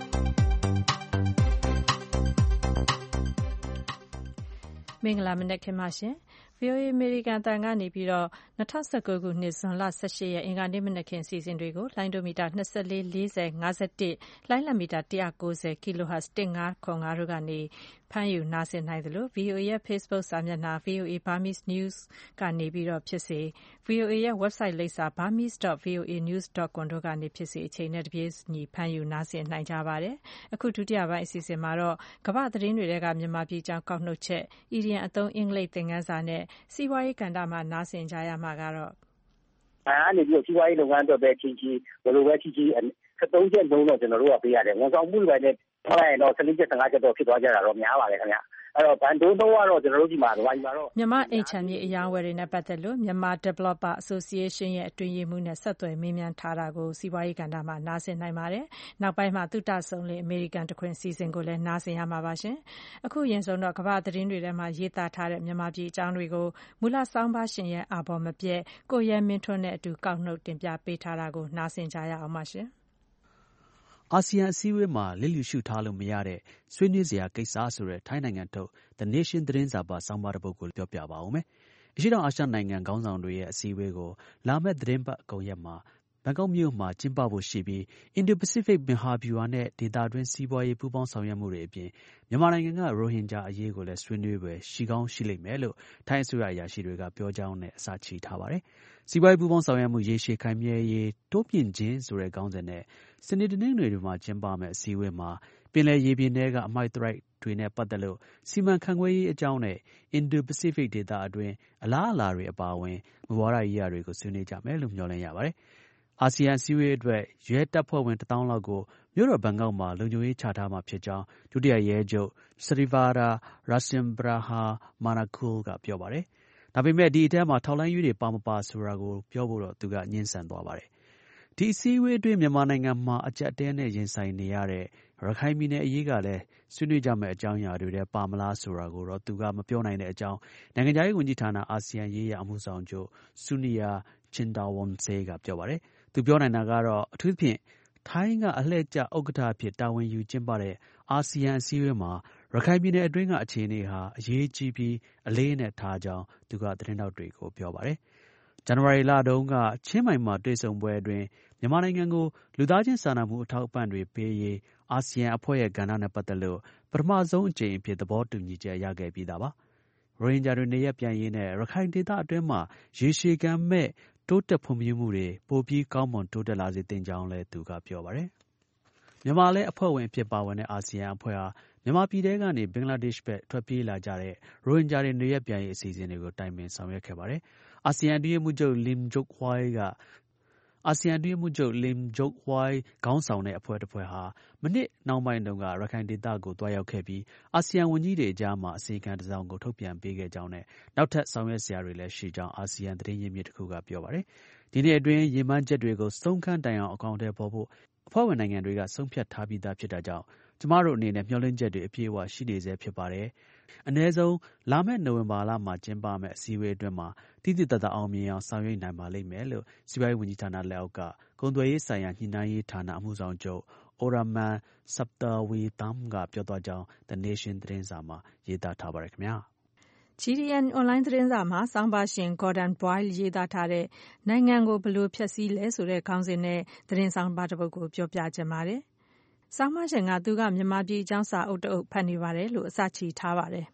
မင်္ဂလာမနက်ခင်းပါရှင်။ ဗွီအိုအေ အမေရိကန်အသံကနေပြီးတော့၂၀၁၉ခုနှစ်ဇွန်လ၁၈ရက်အင်္ဂါနေ့မနက်ခင်းအစီအစဉ်တွေကိုလိုင်းဒိုမီတာ၂၄ ၄၀ ၅၁လိုင်းလက်မီတာ၁၉၀ kilohertz ၁၅၇၅တို့ကနေဖမ်းယူနားဆင်နိုင်သလို ဗွီအိုအေ ရဲ့ Facebook စာမျက်နှာ ဗွီအိုအေ Burmese News ကနေပြီးတော့ဖြစ်စေ ဗွီအိုအေ ရဲ့ website လိပ်စာ burmese dot v o a news dot com တို့ကနေဖြစ်စေအချိန်နဲ့တပြေးညီဖမ်းယူနားဆင်နိုင်ကြပါတယ်။အခုဒုတိယပိုင်းအစီအစဉ်မှာတော့ကမ္ဘာသတင်းတွေထဲကမြန်မာပြည်အကြောင်းကောက်နှုတ်ချက်အီဒီယံအသုံးအင်္ဂလိပ်သင်ခန်းစာနဲ့စီးပွားရေးကဏ္ဍမှာနားဆင်ကြရမှာကတော့အဲကနေပြီးတော့စီးပွားရေးလုပ်ငန်းအတွက်ပဲချင်းချင်းဘယ်လိုပဲချင်းချင်းစသုံးချက်လုံးတော့ကျွန်တော်တို့ကပေးရတယ်ဝန်ဆောင်မှုတွေနဲ့ထားလိုက်ရင်တော့၁၄ချက်၁၅ချက်တော့ဖြစ်သွားကြတာတော့များပါတယ်ခင်ဗျအဲ့တော့ဘန်ဒိုးတော့ကတော့ကျွန်တော်တို့ဒီမှာဒီမှာတော့မြန်မာအိမ်ချမ်းမြေအယောင်းဝယ်တွေနဲ့ပတ်သက်လို့မြန်မာ Developer Association ရဲ့အတွင်းရေးမှူးနဲ့ဆက်သွယ်မေးမြန်းထားတာကိုစီးပွားရေးကဏ္ဍမှာနားဆင်နိုင်ပါတယ်။နောက်ပိုင်းမှာသုတဆုံလေအမေရိကန်တခွင်စီစဉ်ကိုလည်းနားဆင်ရမှာပါရှင်။အခုရင်ဆုံးတော့ကမ္ဘာသတင်းတွေထဲမှာရေးသားထားတဲ့မြန်မာပြည်အကြောင်းတွေကိုမူလဆောင်းပါရှင်ရဲ့အာဘော်မပြည့်ကိုရဲမင်းထွန်းနဲ့အတူကောက်နှုတ်တင်ပြပေးထားတာကိုနားဆင်ကြရအောင်ပါရှင်။အာဆီယံအစည်းအဝေးမှာလစ်လျူရှုထားလို့မရတဲ့ဆွေးနွေးစရာကိစ္စဆိုတဲ့ထိုင်းနိုင်ငံထုတ် The Nation သတင်းစာပါဆောင်းပါးတစ်ပုဒ်ကိုပြောပြပါဦးမယ်။အရှေ့တောင်အာရှနိုင်ငံခေါင်းဆောင်တွေရဲ့အစည်းအဝေးကိုလာမယ့်သတင်းပတ်အကုန်ရက်မှာဘန်ကောက်မြို့မှာကျင်းပဖို့ရှိပြီး Indo-Pacific မဟာဗျူဟာနဲ့ဒေသတွင်းစီးပွားရေးပူးပေါင်းဆောင်ရွက်မှုတွေအပြင်မြန်မာနိုင်ငံကရိုဟင်ဂျာအရေးကိုလည်းဆွေးနွေးပွဲရှိကောင်းရှိလိမ့်မယ်လို့ထိုင်းအစိုးရအရာရှိတွေကပြောကြောင်းနဲ့အစချီထားပါတယ်။စီးပွားရေးပူးပေါင်းဆောင်ရွက်မှုရေရှည်ခိုင်မြဲရေးတိုးမြှင့်ခြင်းဆိုတဲ့ခေါင်းစဉ်နဲ့စနေတနင်္ဂနွေတွေမှာကျင်းပမယ့်အစည်းအဝေးမှာပင်လယ်ရေပြင်ထဲကအမှိုက်သရိုက်တွေနဲ့ပတ်သက်လို့စီမံခန့်ခွဲရေးအကြောင်းနဲ့ Indo-Pacific ဒေသအတွင်းအလားအလာတွေအပါအဝင်မူဝါဒရေးရာတွေကိုဆွေးနွေးကြမယ်လို့မျှော်လင့်ရပါတယ်။အာဆီယံအစည်းအဝေးအတွက်ရဲတပ်ဖွဲ့ဝင်တစ်သောင်းလောက်ကိုမြို့တော်ဘန်ကောက်မှာလုံခြုံရေးချထားမှာဖြစ်ကြောင်းဒုတိယရဲချုပ် Srivara Rasimbraha Manakul ကပြောပါတယ်။ဒါပေမဲ့ဒီအထဲမှာထောက်လှမ်းရေးတွေပါမပါဆိုတာကိုပြောဖို့တော့သူကညှင်းဆန်သွားပါတယ်။ဒီအစည်းအဝေးအတွင်းမြန်မာနိုင်ငံမှာအကြက်တဲနဲ့ရင်ဆိုင်နေရတဲ့ရခိုင်ပြည်နယ်အရေးကလည်းဆွေးနွေးကြမယ့်အကြောင်းအရာတွေထဲပါမလားဆိုတာကိုတော့သူကမပြောနိုင်တဲ့အကြောင်းနိုင်ငံခြားရေးဝန်ကြီးဌာနအာဆီယံရေးရာအမှုဆောင်ချုပ် Sunia Chindawonse ကပြောပါတယ်။သူပြောနိုင်တာကတော့အထူးသဖြင့်ထိုင်းကအလှည့်ကျဥက္ကဋ္ဌအဖြစ်တာဝန်ယူကျင်းပတဲ့အာဆီယံအစည်းအဝေးမှာရခိုင်ပြည်နယ်အတွင်းကအခြေအနေဟာအရေးကြီးပြီးအလေးနဲ့ထားကြောင်းသူကသတင်းထောက်တွေကိုပြောပါတယ်။ဇန်နဝါရီလတုန်းကချင်းမိုင်မှာတွေ့ဆုံပွဲအတွင်းမြန်မာနိုင်ငံကိုလူသားချင်းစာနာမှုအထောက်အပံ့တွေပေးရေးအာဆီယံအဖွဲ့ရဲ့ကဏ္ဍနဲ့ပတ်သက်လို့ပထမဆုံးအကြိမ်အဖြစ်သဘောတူညီချက်ရခဲ့ပြီးသားပါ။ရိုဟင်ဂျာတွေနေရပ်ပြန်ရေးနဲ့ရခိုင်ဒေသအတွင်းမှာရေရှည်ခံမဲ့တိုးတက်ဖွံ့ဖြိုးမှုတွေပိုပြီးကောင်းမွန်တိုးတက်လာစေသင့်ကြောင်းလည်းသူကပြောပါတယ်။မြန်မာလည်းအဖွဲ့ဝင်အဖြစ်ပါဝင်တဲ့အာဆီယံအဖွဲ့ဟာမြန်မာပြည်ထဲကနေဘင်္ဂလားဒေ့ရှ်ဘက်ထွက်ပြေးလာကြတဲ့ရိုဟင်ဂျာတွေနေရပ်ပြန်ရေးအစီအစဉ်တွေကိုတိုင်ပင်ဆောင်ရွက်ခဲ့ပါတယ်။အာဆီယံအတွင်းရေးမှူးချုပ် Lim Jock Hoi ကအာဆီယံအတွင်းရေးမှူးချုပ် Lim Jock Hoi ခေါင်းဆောင်တဲ့အဖွဲ့တစ်ဖွဲ့ဟာမနှစ်နှောင်းပိုင်းတုန်းကရခိုင်ဒေသကိုသွားရောက်ခဲ့ပြီးအာဆီယံဝန်ကြီးတွေအကြားမှာအစီအကံတစ်စောင်ကိုထုတ်ပြန်ပေးခဲ့ကြောင်းနဲ့နောက်ထပ်ဆောင်ရွက်စရာတွေလည်းရှိကြောင်းအာဆီယံသတင်းရင်းမြစ်တစ်ခုကပြောပါတယ်။ဒီနေ့အတွင်းရည်မှန်းချက်တွေကိုဆုံးခန်းတိုင်အောင်အကောင့်ထဲပေါ်ဖို့အဖွဲ့ဝင်နိုင်ငံတွေကဆုံးဖြတ်ထားပြီးသားဖြစ်တာကြောင့်ကျမတို့အနေနဲ့မျှော်လင့်ချက်တွေအပြည့်အဝရှိနေစေဖြစ်ပါတယ်။အနည်းဆုံးလာမယ့်နိုဝင်ဘာလမှာကျင်းပမယ့်အစည်းအဝေးအတွင်းမှာတည်တည်တတ်တတ်အောင်မြင်အောင်ဆောင်ရွက်နိုင်ပါလိမ့်မယ်လို့စီးပွားရေးဝန်ကြီးဌာနလက်အောက်ကကုန်သွယ်ရေးဆိုင်ရာညှိနှိုင်းရေးဌာနအမှုဆောင်ချုပ် Oraman Saptaweetam ကပြောသွားကြောင်း The Nation သတင်းစာမှာရေးသားထားပါတယ်ခင်ဗျာ။ G D N အွန်လိုင်းသတင်းစာမှာဆောင်းပါရှင် Gordon Boyle ရေးသားထားတဲ့နိုင်ငံကိုဘယ်လိုဖျက်ဆီးလဲဆိုတဲ့ခေါင်းစဉ်နဲ့သတင်းဆောင်းပါးတစ်ပုဒ်ကိုပြောပြချင်ပါတယ်။ဆောင်းပါရှင်ကသူကမြန်မာပြည်အကြောင်းစာအုပ်တအုပ်ဖတ်နေပါတယ်လို့အစချီထားပါတယ်။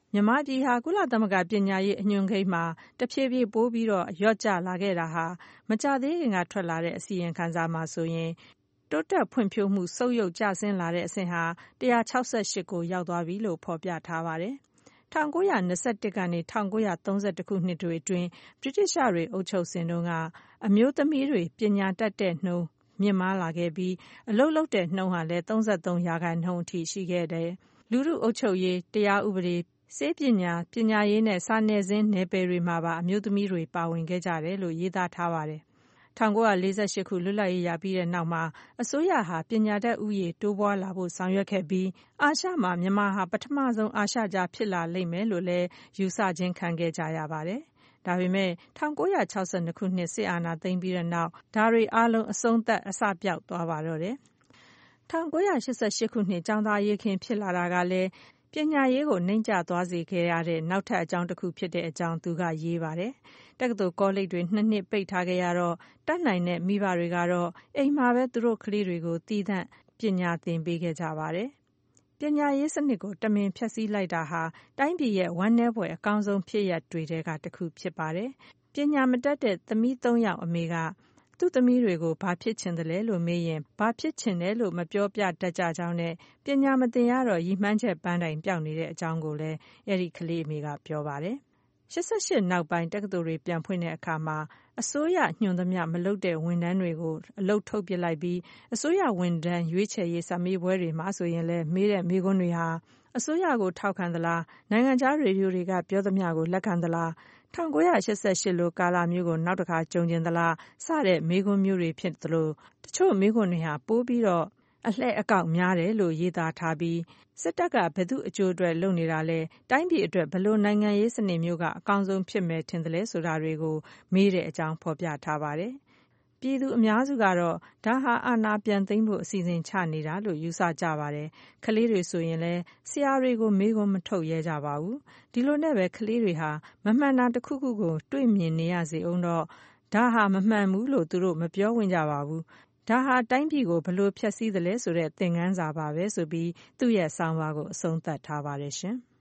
မြန်မာပြည်ဟာကုလသမဂ္ဂပညာရေးအညွှန်းကိန်းမှာတဖြည်းဖြည်းပိုပြီးတော့လျော့ကျလာခဲ့တာဟာမကြသေးခင်ကထွက်လာတဲ့အစီရင်ခံစာမှာဆိုရင်တိုးတက်ဖွံ့ဖြိုးမှုဆုတ်ယုတ်ကျဆင်းလာတဲ့အဆင့်ဟာone hundred sixty-eightကိုရောက်သွားပြီလို့ဖော်ပြထားပါတယ်။nineteen twenty-oneကနေnineteen thirty-oneခုနှစ်တွေအတွင်းဗြိတိသျှတွေအုပ်ချုပ်စဉ်တုန်းကအမျိုးသမီးတွေပညာတတ်တဲ့နှုန်းမြင့်မားလာခဲ့ပြီးအလုပ်လုပ်တဲ့နှုန်းဟာလည်းthirty-threeရာခိုင်နှုန်းအထိရှိခဲ့တယ်။လူထုအုပ်ချုပ်ရေးတရားဥပဒေဆေးပညာပညာရေးနဲ့စာနယ်ဇင်းနယ်ပယ်တွေမှာပါအမျိုးသမီးတွေပါဝင်ခဲ့ကြတယ်လို့ရေးသားထားပါတယ်။nineteen forty-eightခုလွတ်လပ်ရေးရပြီးတဲ့နောက်မှာအစိုးရဟာပညာတတ်ဦးရေတိုးပွားလာဖို့ဆောင်ရွက်ခဲ့ပြီးအာရှမှာမြန်မာဟာပထမဆုံးအာရှကြားဖြစ်လာလိမ့်မယ်လို့လည်းယူဆခြင်းခံခဲ့ကြရပါတယ်။ဒါပေမဲ့nineteen sixty-twoခုနှစ်စစ်အာဏာသိမ်းပြီးတဲ့နောက်ဒါတွေအားလုံးအဆုံးသတ်အစပြောက်သွားပါတော့တယ်။nineteen eighty-eightခုနှစ်ကျောင်းသားရေးခင်းဖြစ်လာတာကလည်းပညာရေးကိုနှိမ့်ကျသွားစေခဲ့ရတဲ့နောက်ထပ်အကြောင်းတစ်ခုဖြစ်တဲ့အကြောင်းသူကရေးပါတယ်။တက္ကသိုလ်ကောလိပ်တွေနှစ်နှစ်ပိတ်ထားခဲ့ရတော့တတ်နိုင်တဲ့မိဘတွေကတော့အိမ်မှာပဲသူတို့ကလေးတွေကိုတည်တံ့ပညာသင်ပေးခဲ့ကြပါတယ်။ပညာရေးစနစ်ကိုတမင်ဖျက်ဆီးလိုက်တာဟာတိုင်းပြည်ရဲ့ဝမ်းနည်းဖွယ်အကောင်းဆုံးဖြစ်ရပ်တွေထဲကတစ်ခုဖြစ်ပါတယ်။ပညာမတတ်တဲ့သမီးသုံးယောက်အမေကသူ့သမီးတွေကိုဘာဖြစ်ချင်တယ်လဲလို့မေးရင်ဘာဖြစ်ချင်တယ်လို့မပြောပြတတ်ကြကြောင်းနဲ့ပညာမသင်ရတော့ရည်မှန်းချက်ပန်းတိုင်ပြောက်နေတဲ့အကြောင်းကိုလည်းအဲ့ဒီကလေးအမေကပြောပါတယ်။eighty-eightနောက်ပိုင်းတက္ကသိုလ်တွေပြန်ဖွင့်တဲ့အခါမှာအစိုးရညွှန်သမျှမလုပ်တဲ့ဝန်ထမ်းတွေကိုအလုပ်ထုတ်ပစ်လိုက်ပြီးအစိုးရဝန်ထမ်းရွေးချယ်ရေးစာမေးပွဲတွေမှာဆိုရင်လည်းမေးတဲ့မေးခွန်းတွေဟာအစိုးရကိုထောက်ခံသလားနိုင်ငံခြားရေဒီယိုတွေကပြောသမျှကိုလက်ခံသလားnineteen eighty-eightလိုကာလမျိုးကိုနောက်တစ်ခါကြုံကျင်သလားစတဲ့မေးခွန်းမျိုးတွေဖြစ်သလိုတချို့မေးခွန်းတွေဟာပိုးပြီးတော့အလှဲ့အကောက်များတယ်လို့ရေးသားထားပြီးစစ်တပ်ကဘယ်သူအကျိုးအတွက်လုပ်နေတာလဲတိုင်းပြည်အတွက်ဘယ်လိုနိုင်ငံရေးစနစ်မျိုးကအကောင်းဆုံးဖြစ်မယ်ထင်တယ်လဲဆိုတာတွေကိုမေးတဲ့အကြောင်းဖော်ပြထားပါတယ်။ပြည်သူအများစုကတော့ဒါဟာအာဏာပြန်သိမ်းဖို့အစီအစဉ်ချနေတာလို့ယူဆကြပါတယ်။ကလေးတွေဆိုရင်လည်းဆရာတွေကိုမေးခွန်းမထုတ်ရဲကြပါဘူး။ဒီလိုနဲ့ပဲကလေးတွေဟာမမှန်တာတစ်ခုခုကိုတွေ့မြင်နေရစေအောင်တော့ဒါဟာမမှန်ဘူးလို့သူတို့မပြောဝင်ကြပါဘူး။ဒါဟာတိုင်းပြည်ကိုဘယ်လိုဖျက်ဆီးသလဲဆိုတဲ့သင်ခန်းစာပါပဲဆိုပြီးသူ့ရဲ့ဆောင်းပါးကိုအဆုံးသတ်ထားပါတယ်ရှင်။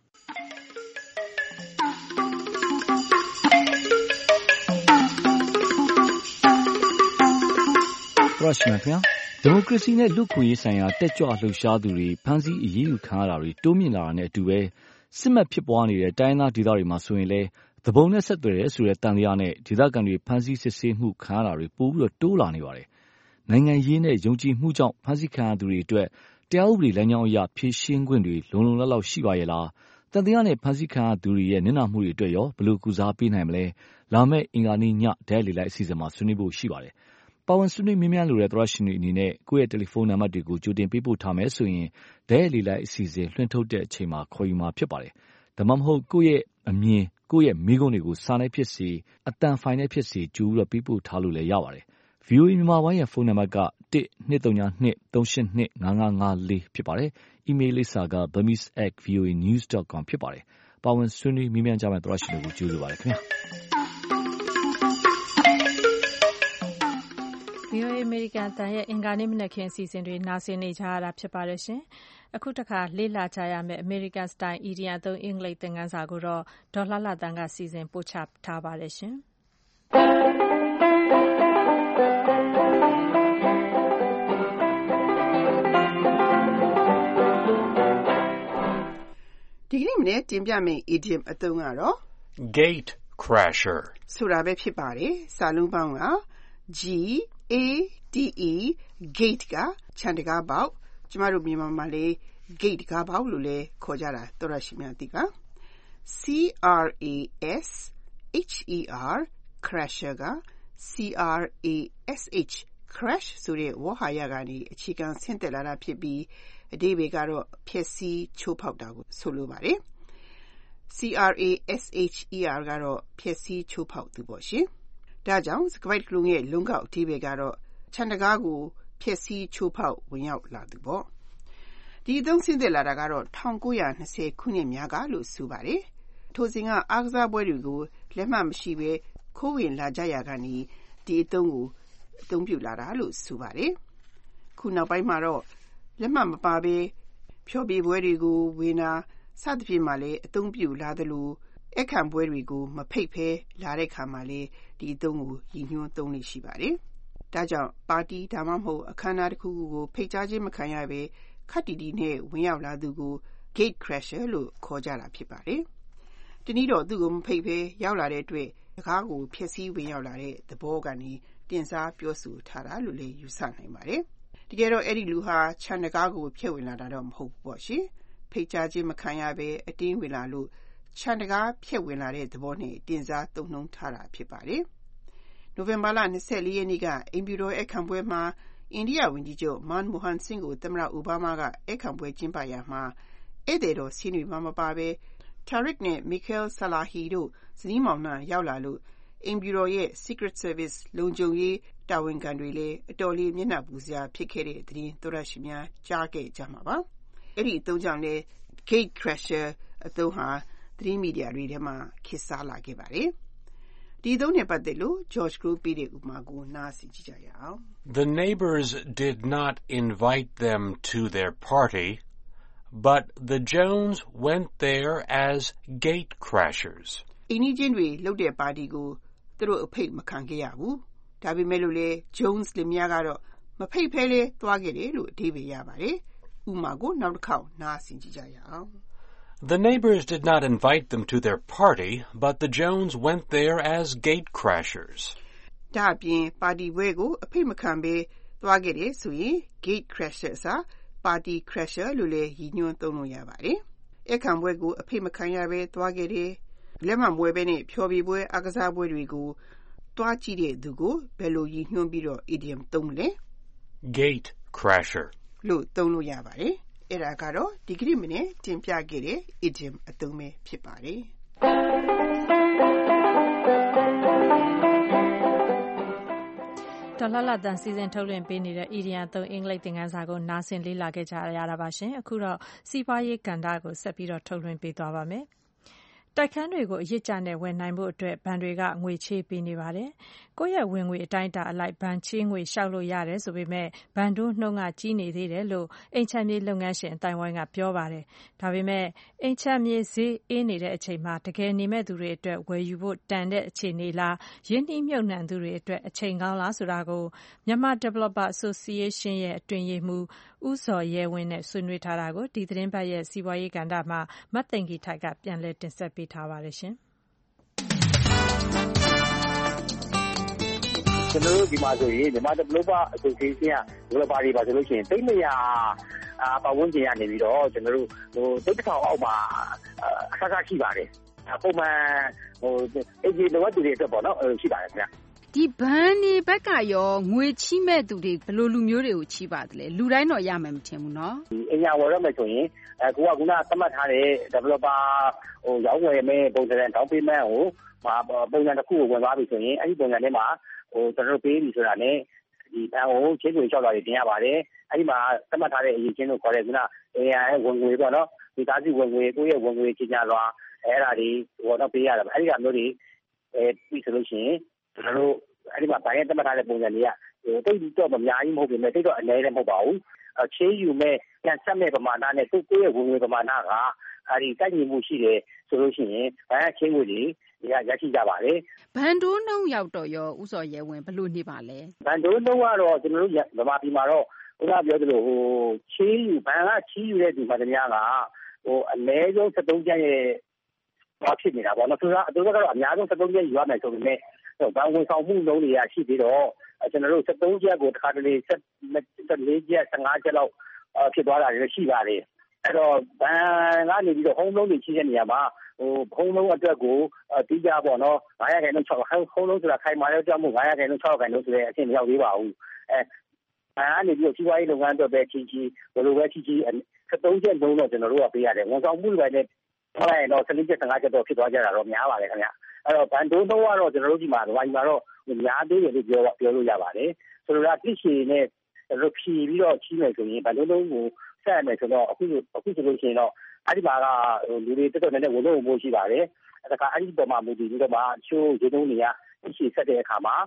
ပရရှိမခင်ဒီမိုကရေစီနဲ့လူ့ခွင့်ရေးဆိုင်ရာတက်ကြွလှုပ်ရှားသူတွေဖမ်းဆီးအရေးယူခံရတာတွေတိုးမြင့်လာတာနဲ့အတူပဲစစ်မှတ်ဖြစ်ပွားနေတဲ့တိုင်းသားဒေသတွေမှာဆိုရင်လည်းသဘုံနဲ့ဆက်သွယ်တဲ့ဆိုတဲ့တန်တရားနဲ့ဒေသခံတွေဖမ်းဆီးစစ်ဆေးမှုခံရတာတွေပိုပြီးတော့တိုးလာနေပါတယ်။နိုင်ငံရေးနဲ့ယုံကြည်မှုကြောင့်ဖမ်းဆီးခံရသူတွေအတွက်တရားဥပဒေလမ်းကြောင်းအရဖြေရှင်းခွင့်တွေလုံလုံလောက်လောက်ရှိပါရဲ့လား။တန်တရားနဲ့ဖမ်းဆီးခံရသူတွေရဲ့နစ်နာမှုတွေအတွက်ရောဘယ်လိုကုစားပေးနိုင်မလဲ။လာမယ့်အင်္ဂါနေ့ညဒဲလီလိုက်အစီအစဉ်မှာဆွေးနွေးဖို့ရှိပါတယ်။ပါဝင်ဆွေးနွေးမြင်းများလိုတဲ့သရရှင်တွေအနေနဲ့ကိုယ့်ရဲ့တယ်လီဖုန်းနံပါတ်တွေကိုကြိုတင်ပေးပို့ထားမယ်ဆိုရင်ဒဲလီလိုက်အစီအစဉ်လွှင့်ထုတ်တဲ့အချိန်မှာခေါ်ယူမှာဖြစ်ပါတယ်။ဒါမှမဟုတ်ကိုယ့်ရဲ့အမြင်ကိုယ့်ရဲ့မိကုံးတွေကိုစာနဲ့ဖြစ်စေအတန်ဖိုင်နဲ့ဖြစ်စေကြိုပြီးတော့ပေးပို့ထားလို့လည်းရပါတယ်။ ဗွီအိုအေ မြန်မာပိုင်းရဲ့ဖုန်းနံပါတ်က one two three two three eight two five five four ဖြစ်ပါတယ်။ အီးမေးလ်လိပ်စာက burmese at voanews dot com ဖြစ်ပါတယ်။ပါဝင်ဆွေးနွေးမြင်းများကြမယ့်သရရှင်တွေကိုကြိုဆိုပါတယ်ခင်ဗျာ။ဗွီအိုအေ အမေရိကန်အသံရဲ့အင်္ဂါနေ့မနက်ခင်းအစီအစဉ်တွေနားဆင်နေကြရတာဖြစ်ပါတယ်ရှင်။အခုတခါလေ့လာကြရမယ့် American Style အီဒီယံအသုံးအင်္ဂလိပ်သင်ခန်းစာကိုတော့ဒေါ်လှလှသန်းကစီစဉ်ပို့ချထားပါတယ်ရှင်။ဒီကနေ့မနေ့တင်ပြမယ့် idiom အသုံးကတော့ gate crasher ဆိုတာပဲဖြစ်ပါတယ်။စာလုံးပေါင်းက G A T E gate ကခြံတကားပေါက်ကျမတို့မြန်မာမှာလေ gate တကားပေါက်လို့လည်းခေါ်ကြတာတော်ရရှိများသိက C R A S H E R crasher က C R A S H crash ဆိုတဲ့ဝါဟာရကနေအခြေခံဆင့်တက်လာတာဖြစ်ပြီးအဓိပ္ပာယ်ကတော့ဖျက်ဆီးချိုးဖောက်တာကိုဆိုလိုပါတယ် C R A S H E R ကတော့ဖျက်ဆီးချိုးဖောက်သူပေါ့ရှင်ဒါကြောင့်စကားပိုက်ကလုံးရဲ့လုံးကောက်အဓိပ္ပာယ်ကတော့ခြံတကားကိုဖျက်ဆီးချိုးဖောက်ဝင်ရောက်လာသူပေါ့ဒီအသုံးဆင်းသက်လာတာကတော့nineteen twentyခုနှစ်များကလို့ဆိုပါတယ်ထိုစဉ်ကအားကစားပွဲတွေကိုလက်မှတ်မရှိဘဲခိုးဝင်လာကြရကနေဒီအသုံးကိုအသုံးပြုလာတာလို့ဆိုပါတယ်ခုနောက်ပိုင်းမှာတော့လက်မှတ်မပါဘဲဖြောပြပွဲတွေကိုဝင်တာစသဖြင့်မှလည်းအသုံးပြုလာသလိုအခမ်းပွဲတွေကိုမဖိတ်ဖဲလာတဲ့ခါမှာလည်းဒီအသုံးကိုရည်ညွှန်းသုံးလို့ရှိပါတယ်။ဒါကြောင့်ပါတီဒါမှမဟုတ်အခမ်းအနားတစ်ခုခုကိုဖိတ်ကြားခြင်းမခံရဘဲခပ်တီတီနဲ့ဝင်ရောက်လာသူကို gate crasher လို့ခေါ်ကြတာဖြစ်ပါတယ်။တနည်းတော့သူ့ကိုမဖိတ်ဘဲရောက်လာတဲ့အတွက်တကားကိုဖျက်ဆီးဝင်ရောက်လာတဲ့သဘောကနေတင်စားပြောဆိုထားတာလို့လည်းယူဆနိုင်ပါတယ်။တကယ်တော့အဲ့ဒီလူဟာခြံတကားကိုဖျက်ဝင်လာတာတော့မဟုတ်ဘူးပေါ့ရှင်။ဖိတ်ကြားခြင်းမခံရဘဲအတင်းဝင်လာလို့ခြံတကားဖျက်ဝင်လာတဲ့သဘောနဲ့တင်စားသုံးနှုန်းထားတာဖြစ်ပါတယ်။နိုဝင်ဘာလ၂၄ရက်နေ့ကအိမ်ဖြူတော်အခမ်းပွဲမှာအိန္ဒိယဝန်ကြီးချုပ်မန်မိုဟန်ဆင်းကိုသမ္မတအိုဘားမားကအခမ်းပွဲကျင်းပရာမှာဧည့်သည်တော်ဆင်းတွေမှမပါဘဲ Tariq နဲ့ Mikhail Salahi တို့ဇနီးမောင်နှံရောက်လာလို့အိမ်ဖြူတော်ရဲ့ Secret Service လုံခြုံရေးတာဝန်ခံတွေလည်းအတော်လေးမျက်နှာပူစရာဖြစ်ခဲ့တဲ့သတင်းသောတရှင်များကြားခဲ့ကြမှာပါ။အဲ့ဒီအသုံးကြောင့်လည်း gate crasher အသုံးဟာသတင်းမီဒီယာတွေထဲမှာခေတ်စားလာခဲ့ပါတယ်။ဒီအသုံးနဲ့ပတ်သက်လို့ George Crow ပေးတဲ့ဥပမာကိုနားဆင်ကြည့်ကြရအောင်။ The neighbors did not invite them to their party, but the Jones went there as gate crashers. အိမ်နီးချင်းတွေလုပ်တဲ့ပါတီကိုသူတို့အဖိတ်မခံခဲ့ရဘူး။ဒါပေမဲ့လို့လေ Jones လင်မယားကတော့မဖိတ်ဖဲလေသွားခဲ့တယ်လို့အဓိပ္ပာယ်ရပါတယ်။ဥပမာကိုနောက်တစ်ခေါက်နားဆင်ကြည့်ကြရအောင်။ The neighbors did not invite them to their party, but the Jones went there as gate crashers. ဒါအပြင်ပါတီပွဲကိုအဖိတ်မခံဘဲသွားခဲ့တယ်ဆိုရင် gate crasher အစားပါတီ crasher လို့လည်းရည်ညွှန်းသုံးလို့ရပါတယ်။အခမ်းပွဲကိုအဖိတ်မခံရဘဲသွားခဲ့တယ်။လက်မှမွဲဘဲနဲ့ဖြော်ပြပွဲအကစားပွဲတွေကိုတွားကြည့်တဲ့သူကိုဘယ်လိုရည်ညွှန်းပြီးတော့ idiom သုံးမလဲ Gate crasher လို့သုံးလို့ရပါတယ်။အဲ့ဒါကတော့ဒီကနေ့မနေ့တင်ပြခဲ့တဲ့ idiom အသုံးပဲဖြစ်ပါတယ်။ဒေါ်လာလာတန်စီစဉ်ထုတ်လွှင့်ပေးနေတဲ့ idiom အသုံးအင်္ဂလိပ်သင်ခန်းစာကိုနားဆင်လေ့လာခဲ့ကြရတာပါရှင်။အခုတော့စီးပွားရေးကဏ္ဍကိုဆက်ပြီးတော့ထုတ်လွှင့်ပေးသွားပါမယ်။တိုက်ခန်းတွေကိုအရစ်ကျနဲ့ဝယ်နိုင်ဖို့အတွက်ဘဏ်တွေကငွေချေးပေးနေပါတယ်။ကိုယ့်ရဲ့ဝင်ငွေအတိုင်းအတာအလိုက်ဘဏ်ချေးငွေလျှောက်လို့ရတယ်ဆိုပေမဲ့ဘဏ်တို့နှုန်းကကြီးနေသေးတယ်လို့အိမ်ချမ်းမြေလုပ်ငန်းရှင်အတိုင်းဝိုင်းကပြောပါတယ်။ဒါပေမဲ့အိမ်ချမ်းမြေဈေးအေးနေတဲ့အချိန်မှာတကယ်နေမဲ့သူတွေအတွက်ဝယ်ယူဖို့တန်တဲ့အခြေအနေလားရင်းနှီးမြှုပ်နှံသူတွေအတွက်အချိန်ကောင်းလားဆိုတာကိုမြန်မာ Developer Association ရဲ့အတွင်းရေးမှူးဦးဇော်ရဲဝင်းနဲ့ဆွေးနွေးထားတာကိုဒီသတင်းပတ်ရဲ့စီးပွားရေးကဏ္ဍမှာမတ်သိင်္ဂီထိုက်ကပြန်လည်တင်ဆက်ပေးထားပါတယ်ရှင်ကျွန်တော်တို့ဒီမှာဆိုရင်မြန်မာ Developer Association က developer တွေပါဆိုလို့ရှိရင်တိတ်မရအာပတ်ဝန်းကျင်ကနေပြီးတော့ကျွန်တော်တို့ဟိုတိတ်တစ်ထောင်အောက်မှာအခက်အခဲရှိပါတယ်ပုံမှန်ဟိုအေဂျီလိုအပ်သူတွေအတွက်ပေါ့နော်ရှိပါတယ်ခင်ဗျဒီဘန်ဒီဘက်ကရောငွေချီးမဲ့သူတွေဘယ်လိုလူမျိုးတွေကိုချီးပါတယ်လဲလူတိုင်းတော့ရမယ်မထင်ဘူးနော်ဒီအညာဝယ်ရမယ်ဆိုရင်အဲကိုကကသတ်မှတ်ထားတဲ့ developer ဟိုရောင်းဝယ်မဲ့ပုံစံတောင်းပေးမဲ့ဟိုပုံစံတစ်ခုကိုဝင်သွားပြီဆိုရင်အဲဒီပုံစံထဲမှာဟိုကျွန်တော်ပေးပြီဆိုတာနဲ့ဒီဘန်ကိုချင်းကိုလျှောက်လာတင်ရပါတယ်အဲဒီမှာသတ်မှတ်ထားတဲ့အရေးချင်းကိုခေါ်တဲ့ကအေအာရဲ့ဝင်ငွေပေါ့နော်ဒီသားစုဝင်ငွေကိုယ့်ရဲ့ဝင်ငွေချင်းကြလွားအဲ့ဒါတွေဟိုတော့ပေးရတာအဲဒီကမျိုးတွေအဲပြီးဆိုလို့ရှိရင်ကျွန်တော်တို့အဲဒီမှာဘန်ရဲ့သတ်မှတ်ထားတဲ့ပုံစံတွေကဟိုတိတ်တော့မများကြီးမဟုတ်ပြင်မဲ့တိတ်တော့အနည်းလည်းမဟုတ်ပါဘူးချေးယူမဲ့ပြန်ဆက်မဲ့ပမာဏနဲ့သူ့ကိုယ့်ရဲ့ဝင်ငွေပမာဏကအဲဒီတိုက်ညီမှုရှိတယ်ဆိုလို့ရှိရင်ဘန်ချင်းငွေတွေရရရှိကြပါတယ်ဘန်တိုးနှုံရောက်တော့ရောဥစော်ရဲဝင်ဘယ်လိုနေပါလဲဘန်တိုးနှုံကတော့ကျွန်တော်တို့ဗမာပြည်မှာတော့ခုနပြောသလိုဟိုချေးယူဘန်ကချေးယူတဲ့ဒီမှာတည်းများကဟိုအနည်းဆုံးစက်သုံးကျပ်ရဲ့ဘာဖြစ်နေတာပေါ့နော်သူကအတူတူကတော့အများဆုံးစက်သုံးကျပ်ယူရမယ်ဆိုပေမဲ့ဘန်ဝင်ဆောင်မှုလုံးတွေရရှိပြီးတော့ကျွန်တော်တို့စက်သုံးကျပ်ကိုတစ်ခါတလေစက်လေးကျပ်ဆယ်ငါးကျပ်လောက်ဖြစ်သွားတာတွေရှိပါတယ်အဲ့တော့ဘန်ကနေပြီးတော့ဟုံးလုံးတွေရှိတဲ့နေရာမှာဟိုဟုံးလုံးအတွက်ကိုတီးကြပေါ့နော်ငါးရာခိုင်နှုန်း၆ဟုံးလုံးဆိုတာခိုင်မာတဲ့ကြောင့်မို့ငါးရာခိုင်နှုန်း၆ရာခိုင်နှုန်းဆိုတဲ့အဆင့်မရောက်သေးပါဘူးအဲဘန်ကနေပြီးတော့စီးပွားရေးလုပ်ငန်းအတွက်ပဲချင်းချင်းဘယ်လိုပဲချင်းချင်းစက်သုံးကျပ်လုံးတော့ကျွန်တော်တို့ကပေးရတယ်ဝန်ဆောင်မှုတွေနဲ့ထားလိုက်ရင်တော့ဆယ်လေးကျပ်ဆယ်ငါးကျပ်တော့ဖြစ်သွားကြတာတော့များပါတယ်ခင်ဗျအဲ့တော့ဘန်တိုးနှုန်းကတော့ကျွန်တော်တို့ဒီမှာဒီမှာတော့များသေးတယ်လို့ပြောပြောလို့ရပါတယ်ဆိုတော့တိရှိနဲ့ကျွန်တော်ဖြီးပြီးတော့ချီးမယ်ဆိုရင်ဘန်တိုးနှုန်းကိုဆက်ရမယ်ဆိုတော့အခုအခုဆိုလို့ရှိရင်တော့အဲ့ဒီမှာကလူတွေတက်တော့လည်းဝန်လို့ဖို့ရှိပါတယ်အဲ့ဒါကအဲ့ဒီပေါ်မှာမူတည်ပြီးတော့မှချိုးရေတုံးတွေကရှိဆက်တဲ့အခါမှာ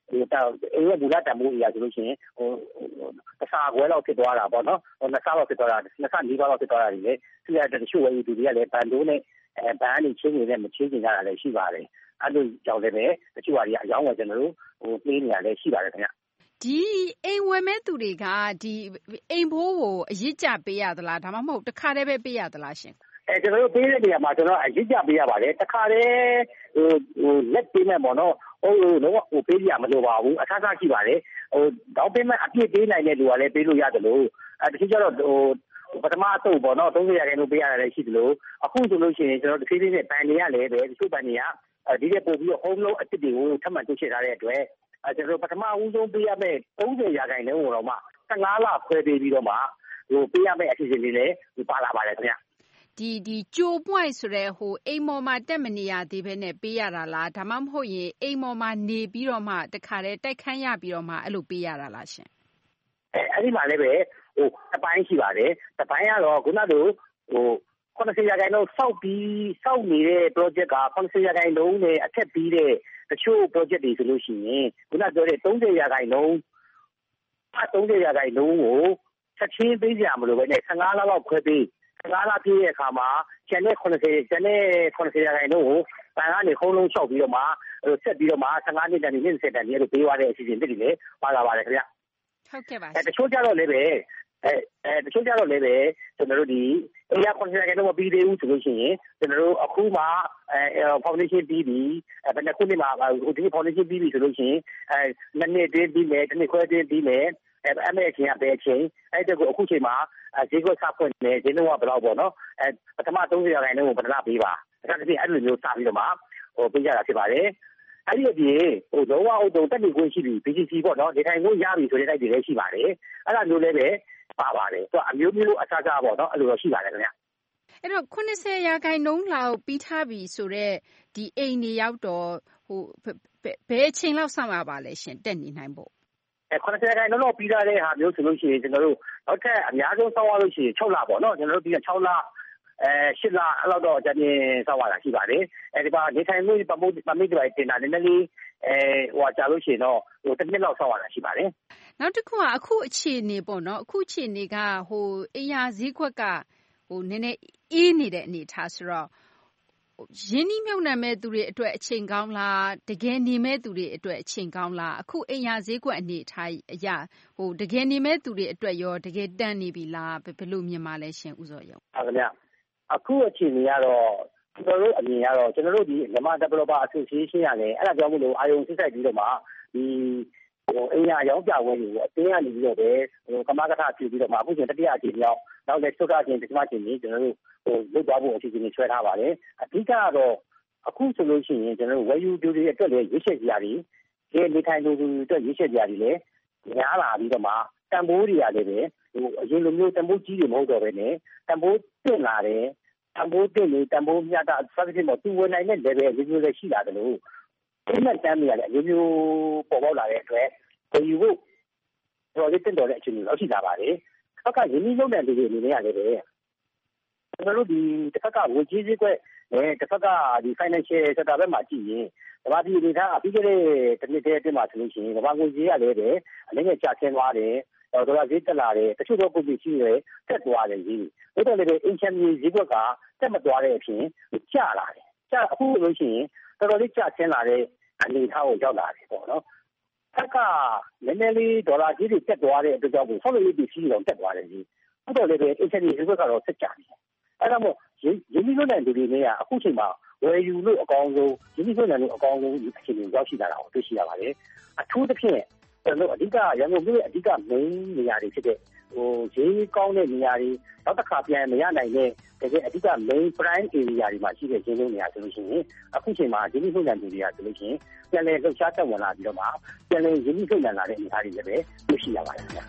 ဟိုတောက်အိမ်ရဲ့မူလတန်ဖိုးအရာဆိုလို့ရှိရင်ဟိုတစ်စားခွဲလောက်ဖြစ်သွားတာပေါ့နော်ဟိုနှစ်စားလောက်ဖြစ်သွားတာနှစ်စားလေးပါးလောက်ဖြစ်သွားတာတွေလေသူရတဲ့တချို့ဝယ်ယူသူတွေကလည်းဘန်ဒိုးနဲ့အဲဘန်ကနေချင်းနေနဲ့မချင်းကျင်ကြတာလည်းရှိပါတယ်အဲ့လိုကြောင့်လည်းပဲတချို့ဟာတွေအကြောင်းကကျွန်တော်တို့ဟိုပေးနေရလည်းရှိပါတယ်ခင်ဗျဒီအိမ်ဝယ်မဲ့သူတွေကဒီအိမ်ဖိုးကိုအရစ်ကျပေးရသလားဒါမှမဟုတ်တစ်ခါတည်းပဲပေးရသလားရှင်အဲကျွန်တော်တို့ပေးတဲ့နေရာမှာကျွန်တော်အရစ်ကျပေးရပါတယ်တစ်ခါတည်းဟိုဟိုလက်ပေးမဲ့ပေါ့နော်ဟိုတော့ဟိုပေးရမလိုပါဘူးအထားထားရှိပါတယ်ဟိုဒေါက်ပေးမဲ့အပြည့်ပေးနိုင်တဲ့လူကလည်းပေးလို့ရတယ်လို့အဲတချို့ကျတော့ဟိုပထမအဆုပ်ပေါ့နော်သုံးဆယ်ရာခိုင်နှုန်းပေးရတာလည်းရှိတယ်လို့အခုဆိုလို့ရှိရင်ကျွန်တော်တစ်ခေတ်လေးနဲ့ဘန်နေရလည်းပဲတချို့ဘန်နေရဒီတဲ့ပို့ပြီးတော့ home loan အစ်စ်တွေကိုထပ်မံတိုးချဲ့ထားတဲ့အတွက်အဲကျွန်တော်ပထမဦးဆုံးပေးရမယ့်သုံးဆယ်ရာခိုင်နှုန်းကိုတော့မှဆယ့်ငါးလခွဲပေးပြီးတော့မှဟိုပေးရမယ့်အစီအစဉ်လေးလည်းပါလာပါတယ်ခင်ဗျဒီဒီကြိုပွိုင်းဆိုတဲ့ဟိုအိမ်မော်မှာတက်မနေရသေးဘဲနဲ့ပေးရတာလားဒါမှမဟုတ်ရင်အိမ်မော်မှာနေပြီးတော့မှတခါတည်းတိုက်ခန်းရပြီးတော့မှအဲ့လိုပေးရတာလားရှင်အဲအဲ့ဒီမှာလည်းပဲဟိုတစ်ပိုင်းရှိပါတယ်တစ်ပိုင်းကတော့ခုနကဟိုခုနစ်ဆယ်ရာခိုင်နှုန်းစောက်ပြီးစောက်နေတဲ့ project ကခုနစ်ဆယ်ရာခိုင်နှုန်းနဲ့အထက်ပြီးတဲ့တချို့ project တွေဆိုလို့ရှိရင်ခုနပြောတဲ့သုံးဆယ်ရာခိုင်နှုန်းအသုံးဆယ်ရာခိုင်နှုန်းကိုချက်ချင်းပေးကြမလို့ပဲနဲ့ဆယ့်ငါးလလောက်ခွဲပေးဆယ့်ငါးလပြည့်တဲ့အခါမှာကျန်တဲ့ခုနစ်ဆယ်ကျန်တဲ့ခုနစ်ဆယ်ရာခိုင်နှုန်းကိုဘန်ကနေခုံးလုံးလျှောက်ပြီးတော့မှဆက်ပြီးတော့မှဆယ့်ငါးနှစ်တန်နဲ့နှစ်ဆယ်တန်တွေပေးသွားတဲ့အစီအစဉ်တွေလည်းပါလာပါတယ်ခင်ဗျဟုတ်ကဲ့ပါအဲတချို့ကြတော့လည်းပဲအဲအဲတချို့ကြတော့လည်းပဲကျွန်တော်တို့ဒီအရာခုနစ်ဆယ်ရာခိုင်နှုန်းမပြီးသေးဘူးဆိုလို့ရှိရင်ကျွန်တော်တို့အခုမှအဲ foundation ပြီးပြီအဲဘယ်နှစ်ခုနှစ်မှာဟိုဒီ foundation ပြီးပြီဆိုလို့ရှိရင်အဲနှစ်နှစ်တည်းပြီးမယ်တစ်နှစ်ခွဲတည်းပြီးမယ်အဲအမေအချင်းကပဲအချင်းအဲ့ဒါကိုအခုချိန်မှာဈေးကွက်စဖွင့်နေဈေးနှုန်းကဘယ်လောက်ပေါ့နော်အဲပထမသုံးဆယ်ရာခိုင်နှုန်းကိုပထမပေးပါဒါကြည့်အဲ့လိုမျိုးစပြီးတော့မှဟိုပေးကြတာဖြစ်ပါတယ်အဲ့ဒီအပြင်ဟိုလုံးဝအုပ်တုံတက်နေခွင့်ရှိပြီ B G C ပေါ့နော်ဒီတိုင်းကိုရပြီဆိုတဲ့တိုက်တွေလည်းရှိပါတယ်အဲ့ဒါမျိုးလည်းပဲပါပါတယ်သူကအမျိုးမျိုးအစားစားပေါ့နော်အဲ့လိုတော့ရှိပါတယ်ခင်ဗျအဲ့တော့ခုနှစ်ဆယ်ရာခိုင်နှုန်းလောက်ပြီးထားပြီဆိုတော့ဒီအိမ်နေရောက်တော့ဟိုဘယ်အချိန်လောက်ဆောင်ရပါလဲရှင်တက်နေနိုင်ဖို့အဲခုနှစ်ဆယ်ရာခိုင်နှုန်းလောက်ပြီးထားတဲ့ဟာမျိုးဆိုလို့ရှိရင်ကျွန်တော်တို့နောက်ထပ်အများဆုံးဆောင်ရလို့ရှိရင်၆လပေါ့နော်ကျွန်တော်တို့ပြီးတော့၆လအဲရှစ်လအဲ့လောက်တော့အကြမ်းဆောင်ရတာရှိပါတယ်အဲဒီပါနေထိုင်မှုပမိုးပမိတ်တွေတင်တာနည်းနည်းလေးအဲဟိုကြာလို့ရှိရင်တော့ဟိုတစ်နှစ်လောက်ဆောင်ရတာရှိပါတယ်နောက်တစ်ခုကအခုအခြေအနေပေါ့နော်အခုအခြေအနေကဟိုအရာဈေးကွက်ကဟိုနည်းနည်းအေးနေတဲ့အနေထားဆိုတော့ရင်းနှီးမြှုပ်နှံမဲ့သူတွေအတွက်အချိန်ကောင်းလားတကယ်နေမဲ့သူတွေအတွက်အချိန်ကောင်းလားအခုအရာဈေးကွက်အနေထားအရာဟိုတကယ်နေမဲ့သူတွေအတွက်ရောတကယ်တန်နေပြီလားဘယ်လိုမြင်ပါလဲရှင်ဦးစောရုံဟုတ်ကဲ့အခုအခြေအနေကတော့ကျွန်တော်တို့အမြင်ကတော့ကျွန်တော်တို့ဒီမြန်မာ Developer Association ရတယ်အဲ့ဒါကြောင့်မလို့အာယုံစစ်ဆိုင်ပြီးတော့မှဒီဟိုအရာရောင်းပြပွဲတွေကိုအတင်းကနေပြီးတော့ပဲဟိုကမကထဖြည့်ပြီးတော့မှအခုချိန်တတိယအချိန်မြောက်နောက်လည်းသုတ္တအချိန်ပထမအချိန်ကြီးကျွန်တော်တို့ဟိုလုပ်သွားဖို့အစီအစဉ်တွေဆွဲထားပါတယ်အဓိကကတော့အခုဆိုလို့ရှိရင်ကျွန်တော်တို့ဝယ်ယူသူတွေအတွက်လည်းရွေးချယ်စရာတွေဒီနေထိုင်သူတွေအတွက်ရွေးချယ်စရာတွေလည်းများလာပြီးတော့မှတန်ဖိုးတွေရတယ်ပဲဟိုအရင်လိုမျိုးတန်ဖိုးကြီးတွေမဟုတ်တော့ဘဲနဲ့တန်ဖိုးတင်လာတယ်တန်ဖိုးတင်နေတန်ဖိုးမြတ်တာစသဖြင့်တော့သူဝင်နိုင်တဲ့ level အမျိုးမျိုးလည်းရှိလာတယ်လို့ဒီမဲ့တမ်းမြရတယ်အမျိုးမျိုးပေါ်ပေါက်လာတဲ့အတွက်ဝယ်ယူဖို့တော်လေးတင်တော်တဲ့အချိန်တွေလောက်ရှိလာပါတယ်။အခါကရင်းနှီးမြှုပ်နှံသူတွေအနေနဲ့ရတယ်ပဲ။ကျွန်တော်တို့ဒီတစ်ခါကဝေကြီးစည်းကွက်နဲ့တစ်ခါကဒီ financial sector ဘက်မှာကြည့်ရင်ဒီမှာဒီအနေထားပြီးခဲ့တဲ့တစ်နှစ်တည်းအတွင်းမှာဆိုလို့ရှိရင်ဒီမှာငွေကြေးရလည်းပဲအနည်းငယ်ကျဆင်းသွားတယ်။ဒေါ်လာဈေးတက်လာတယ်တချို့တော့ကုန်ပစ္စည်းတွေတက်သွားတယ်ကြီး။ဒါတော့လည်းအင်ချမ်မြေဈေးကွက်ကတက်မသွားတဲ့အပြင်ကျလာတယ်။ကျအခုလို့ရှိရင်တော်တော်လေးကျဆင်းလာတဲ့အနေထားကိုရောက်လာတယ်ပေါ့နော်။ဆက်ကနည်းနည်းလေးဒေါ်လာကြီးတွေတက်သွားတဲ့အတွက်ကြောင့်ဆောက်လုပ်ရေးပစ္စည်းတွေတော့တက်သွားတယ်ကြီး။အဲ့တော့လည်းအင်ချမ်မြေဈေးကွက်ကတော့ဆက်ကျနေတယ်။အဲ့ဒါမို့ရင်းနှီးမြှုပ်နှံသူတွေနဲ့အခုချိန်မှာဝယ်ယူလို့အကောင်းဆုံးရင်းနှီးမြှုပ်နှံလို့အကောင်းဆုံးအခြေအနေရောက်ရှိလာတာကိုတွေ့ရှိရပါတယ်။အထူးသဖြင့်ကျွန်တော်အဓိကရန်ကုန်မြို့ရဲ့အဓိက main နေရာတွေဖြစ်တဲ့ဟိုဈေးကောင်းတဲ့နေရာတွေနောက်တစ်ခါပြန်မရနိုင်တဲ့တကယ်အဓိက main prime area တွေမှာရှိတဲ့ဈေးနှုန်းနေရာဆိုလို့ရှိရင်အခုချိန်မှာရင်းနှီးမြှုပ်နှံသူတွေကဆိုလို့ရှိရင်ပြန်လည်လှုပ်ရှားတက်ဝင်လာပြီးတော့မှပြန်လည်ရင်းနှီးမြှုပ်နှံလာတဲ့အနေအထားတွေလည်းပဲတွေ့ရှိရပါတယ်ခင်ဗျာ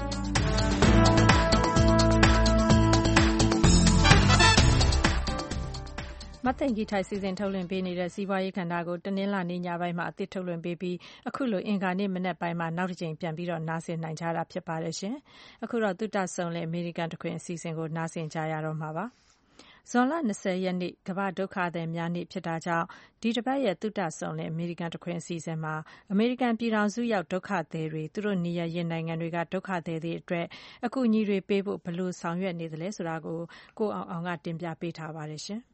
မသိင်္ဂီထိုက်စီစဉ်ထုတ်လွှင့်ပေးနေတဲ့စီးပွားရေးကဏ္ဍကိုတနင်္လာနေ့ညပိုင်းမှာအသစ်ထုတ်လွှင့်ပေးပြီးအခုလိုအင်္ဂါနေ့မနက်ပိုင်းမှာနောက်တစ်ကြိမ်ပြန်ပြီးတော့နားဆင်နိုင်ကြတာဖြစ်ပါတယ်ရှင်။အခုတော့သုတဆုံလေအမေရိကန်တခွင်အစီအစဉ်ကိုနားဆင်ကြရတော့မှာပါ။ဇွန်လ၂၀ရက်နေ့ကမ္ဘာ့ဒုက္ခသည်များနေ့ဖြစ်တာကြောင့်ဒီတစ်ပတ်ရဲ့သုတဆုံလအမေရိကန်တခွင်အစီအစဉ်မှာအမေရိကန်ပြည်ထောင်စုရောက်ဒုက္ခသည်တွေသူတို့နေရရင်နိုင်ငံတွေကဒုက္ခသည်တွေအတွက်အကူအညီတွေပေးဖို့ဘယ်လိုဆောင်ရွက်နေသလဲဆိုတာကိုကိုအောင်အောင်ကတင်ပြပေးထားပါတယ်ရှင်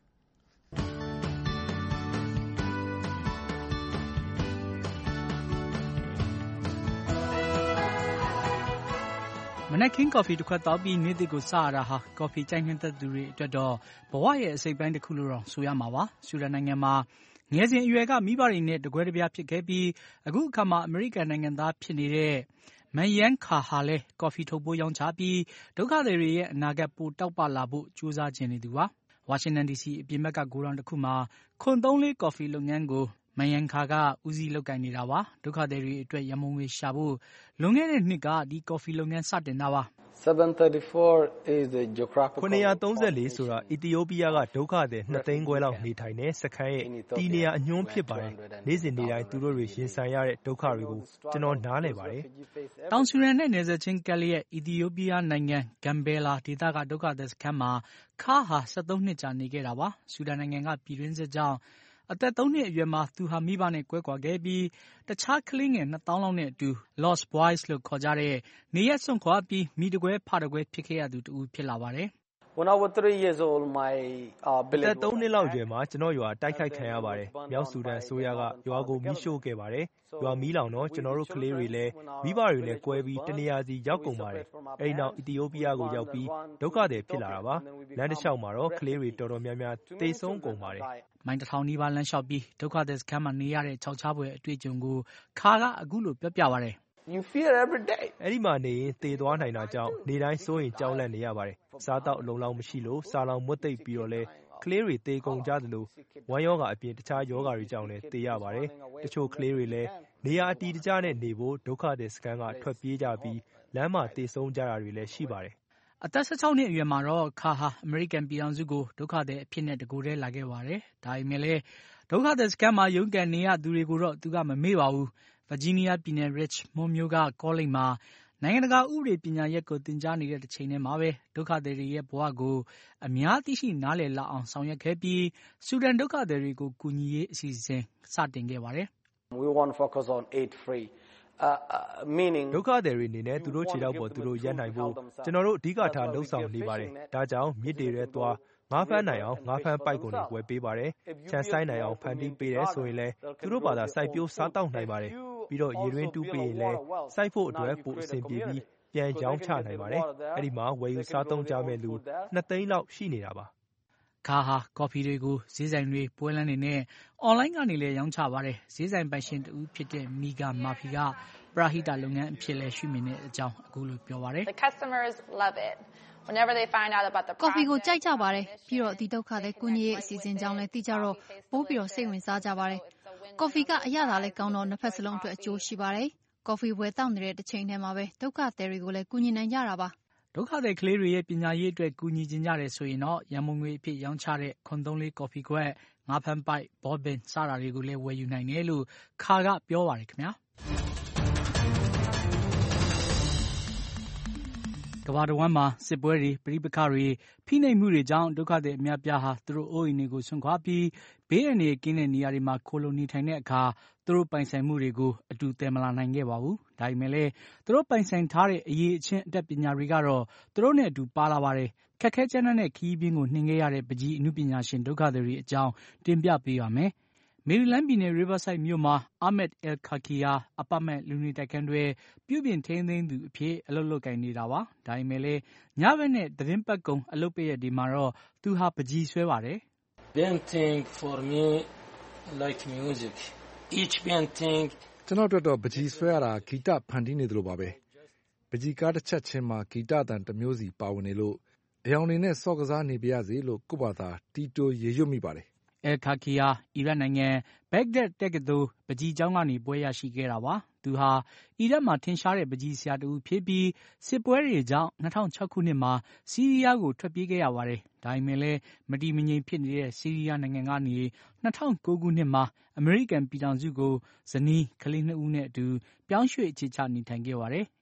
မနက်ခင်းကော်ဖီတစ်ခွက်တောက်ပြီးနေ့သစ်ကိုစရတာဟာကော်ဖီကြိုက်နှစ်သက်သူတွေအတွက်တော့ဘဝရဲ့အစိပ်ပိုင်းတစ်ခုလို့တော့ဆိုရမှာပါဆူဒန်နိုင်ငံမှာငယ်စဉ်အရွယ်ကမိဘတွေနဲ့တကွဲတပြားဖြစ်ခဲ့ပြီးအခုအခါမှာအမေရိကန်နိုင်ငံသားဖြစ်နေတဲ့မန်ယန်ခါဟာလည်းကော်ဖီထုတ်ပိုးရောင်းချပြီးဒုက္ခသည်တွေရဲ့အနာဂတ်ပိုတောက်ပလာဖို့ကြိုးစားခြင်းနေသူပါဝါရှင်တန်ဒီစီအပြင်ဘက်ကဂိုဒေါန်တစ်ခုမှာခွန်သုံးလေးကော်ဖီလုပ်ငန်းကိုမန်ယန်ခါကဦးစီးလုပ်ကိုင်နေတာပါဒုက္ခသည်တွေအတွက်ရမုံငွေရှာဖို့လွန်ခဲ့တဲ့နှစ်ကဒီကော်ဖီလုပ်ငန်းစတင်တာပါခုနှစ်ရာသုံးဆယ်လေးဆိုတာအီသီယိုးပီးယားကဒုက္ခသည်နှစ်သိန်းခွဲလောက်နေထိုင်တဲ့စခန်းရဲ့တီနေရာအညွှန်းဖြစ်ပါတယ်နေ့စဉ်နေ့တိုင်းသူတို့တွေရင်ဆိုင်ရတဲ့ဒုက္ခတွေကိုကျွန်တော်နားလည်ပါတယ်တောင်ဆူဒန်နဲ့နယ်စပ်ချင်းကပ်လျက်အီသီယိုးပီးယားနိုင်ငံဂမ်ဘဲလာဒေသကဒုက္ခသည်စခန်းမှာခါဟာ၁၃နှစ်ကြာနေခဲ့တာပါဆူဒန်နိုင်ငံကပြည်တွင်းစစ်ကြောင့်အသက်သုံးနှစ်အရွယ်မှာသူဟာမိဘနဲ့ကွဲကွာခဲ့ပြီးတခြားကလေးငယ်နှစ်သောင်းလောက်နဲ့အတူ Lost Boys လို့ခေါ်ကြတဲ့နေရပ်စွန့်ခွာပြီးမိတကွဲဖတကွဲဖြစ်ခဲ့ရသူတူဖြစ်လာပါတယ်အသက်သုံးနှစ်လောက်အရွယ်မှာကျွန်တော်ရွာတိုက်ခိုက်ခံရပါတယ်မြောက်ဆူဒန်အစိုးရကရွာကိုမီးရှို့ခဲ့ပါတယ်ရွာမီးလောင်တော့ကျွန်တော်တို့ကလေးတွေလည်းမိဘတွေနဲ့ကွဲပြီးတနေရာစီရောက်ကုန်ပါတယ်အဲဒီနောက်အီသီယိုးပီးယားကိုရောက်ပြီးဒုက္ခသည်ဖြစ်လာတာပါလမ်းတစ်လျှောက်မှာတော့ကလေးတွေတော်တော်များများသေဆုံးကုန်ပါတယ်မိုင်းတစ်ထောင်နီးပါးလမ်းလျှောက်ပြီးဒုက္ခသည်စခန်းမှာနေရတဲ့ခြောက်ခြားဖွယ်အတွေ့အကြုံကိုခါကအခုလိုပြောပြပါတယ်အဲ့ဒီမှာနေရင်သေသွားနိုင်တာကြောင့်နေတိုင်းစိုးရင်ကြောက်လန့်နေရပါတယ်စားတော့အလုံးလောက်မရှိလို့စားလောင်မွတ်သိပ်ပြီးတော့လဲကလေးတွေသေကုန်ကြသလိုဝမ်းယောဂါအပြင်တခြားယောဂါတွေကြောင့်လည်းသေရပါတယ်တချို့ကလေးတွေလည်းနေရာအတီးတကျနဲ့နေဖို့ဒုက္ခသည်စခန်းကထွက်ပြေးကြပြီးလမ်းမှာသေဆုံးကြတာတွေလည်းရှိပါတယ်အသက်၁၆နှစ်အရွယ်မှာတော့ခါဟာအမေရိကန်ပြည်ထောင်စုကိုဒုက္ခသည်အဖြစ်နဲ့တကူတည်းလာခဲ့ပါတယ်ဒါပေမဲ့လည်းဒုက္ခသည်စခန်းမှာရုန်းကန်နေရသူတွေကိုတော့သူကမမေ့ပါဘူးဗာဂျီးနီးယားပြည်နယ် Richmond မြို့ကကောလိပ်မှာနိုင်ငံတကာဥပဒေပညာရပ်ကိုသင်ကြားနေတဲ့တစ်ချိန်တည်းမှာပဲဒုက္ခသည်တွေရဲ့ဘဝကိုအများသိရှိနားလည်လာအောင်ဆောင်ရွက်ခဲ့ပြီးဆူဒန်ဒုက္ခသည်တွေကိုကူညီရေးအစီအစဉ်စတင်ခဲ့ပါတယ်ဒုက္ခသည်တွေအနေနဲ့သူတို့ခြေထောက်ပေါ်သူတို့ရပ်နိုင်ဖို့ကျွန်တော်တို့အဓိကထားလှုံ့ဆော်နေပါတယ်ဒါကြောင့်မြစ်တွေထဲသွားငါးဖမ်းနိုင်အောင်ငါးဖမ်းပိုက်ကုန်တွေဝယ်ပေးပါတယ်ခြံဆိုင်နိုင်အောင်ဖန်တီးပေးတယ်ဆိုရင်လည်းသူတို့ဘာသာစိုက်ပျိုးစားတောက်နိုင်ပါတယ်ပြီးတော့ရေတွင်းတူးပေးရင်လည်းစိုက်ဖို့အတွက်ပိုအဆင်ပြေပြီးပြန်ရောင်းချနိုင်ပါတယ်အဲ့ဒီမှာဝယ်ယူစားသုံးကြမဲ့လူနှစ်သိန်းလောက်ရှိနေတာပါခါဟာကော်ဖီတွေကိုဈေးဆိုင်တွေပွဲလမ်းတွေနဲ့အွန်လိုင်းကနေလည်းရောင်းချပါတယ်ဈေးဆိုင်ပိုင်ရှင်တူဖြစ်တဲ့မီဂါမာဖီကပရာဟိတလုပ်ငန်းအဖြစ်လဲရှုမြင်တဲ့အကြောင်းအခုလိုပြောပါတယ်ကော်ဖီကိုကြိုက်ကြပါတယ်ပြီးတော့ဒီဒုက္ခသည်ကူညီရေးအစီအစဉ်ကြောင့်လည်းသိကြတော့ပိုးပြီးတော့စိတ်ဝင်စားကြပါတယ်ကော်ဖီကအရသာလည်းကောင်းတော့နှစ်ဖက်စလုံးအတွက်အကျိုးရှိပါတယ်ကော်ဖီဝယ်တောက်နေတဲ့တစ်ချိန်တည်းမှာပဲဒုက္ခသည်တွေကိုလည်းကူညီနိုင်ကြတာပါဒုက္ခသည်ကလေးတွေရဲ့ပညာရေးအတွက်ကူညီခြင်းကြတယ်ဆိုရင်တော့ရန်မုံငွေအဖြစ်ရောင်းချတဲ့ခွန်သုံးလေးကော်ဖီခွက်ငါးဖမ်းပိုက်ဘောဘင်စတာတွေကိုလည်းဝယ်ယူနိုင်တယ်လို့ခါကပြောပါတယ်ခင်ဗျာကမ္ဘာတစ်ဝန်းမှာစစ်ပွဲတွေပဋိပက္ခတွေဖိနှိပ်မှုတွေကြောင့်ဒုက္ခသည်အများပြားဟာသူတို့အိုးအိမ်တွေကိုဆွန့်ခွာပြီးဘေးအန္တရာယ်ကင်းတဲ့နေရာတွေမှာခိုလုံနေထိုင်တဲ့အခါသူတို့ပိုင်ဆိုင်မှုတွေကိုအတူတည်မလာနိုင်ခဲ့ပါဘူး။ဒါပေမဲ့လည်းသူတို့ပိုင်ဆိုင်ထားတဲ့အရေးအချင်းအတတ်ပညာတွေကတော့သူတို့နဲ့အတူပါလာပါတယ်။ခက်ခဲကြမ်းတမ်းတဲ့ခရီးပြင်းကိုနှင်ခဲ့ရတဲ့ပကြီးအမှုပညာရှင်ဒုက္ခသည်တွေအကြောင်းတင်ပြပေးပါမယ်။မေရီလန်းပြည်နယ် Riverside မြို့မှာ Ahmed El-Khaki ဟာအပတ်မဲ့လူနေတိုက်ခန်းတွေပြုပြင်ထိန်းသိမ်းသူအဖြစ်အလုပ်လုပ်ကိုင်နေတာပါ။ဒါပေမဲ့လည်းညဘက်နဲ့သတင်းပတ်ကုံအလုပ်ပိတ်ရက်တွေမှာတော့သူဟာပကြီးဆွဲပါတယ်။ Painting for me like music. Each painting ကျွန်တော်တို့တော့ပကြီးဆွဲရတာဂီတဖန်တီးနေသလိုပါပဲ။ပကြီးကားတစ်ချက်ချင်းမှာဂီတတန်တစ်မျိုးစီပါဝင်နေလို့အယောင်နေနဲ့စော့ကစားနေပါရစေလို့ကိုယ့်ဘာသာတီတိုရေရွတ်မိပါတယ်။ El-Khaki ဟာအီရတ်နိုင်ငံဘဂ္ဂဒက်တက္ကသိုလ်ပကြီးကျောင်းကနေဘွဲ့ရရှိခဲ့တာပါ။သူဟာအီရတ်မှာထင်ရှားတဲ့ပကြီးဆရာတူဖြစ်ပြီးစစ်ပွဲတွေကြောင့်၂၀၀၆ခုနှစ်မှာဆီးရီးယားကိုထွက်ပြေးခဲ့ရပါတယ်။ဒါပေမဲ့လည်းမတည်မငြိမ်ဖြစ်နေတဲ့ဆီးရီးယားနိုင်ငံကနေ၂၀၀၉ခုနှစ်မှာအမေရိကန်ပြည်ထောင်စုကိုဇနီးကလေးနှစ်ဦးနဲ့အတူပြောင်းရွှေ့အခြေချနေထိုင်ခဲ့ပါတယ်။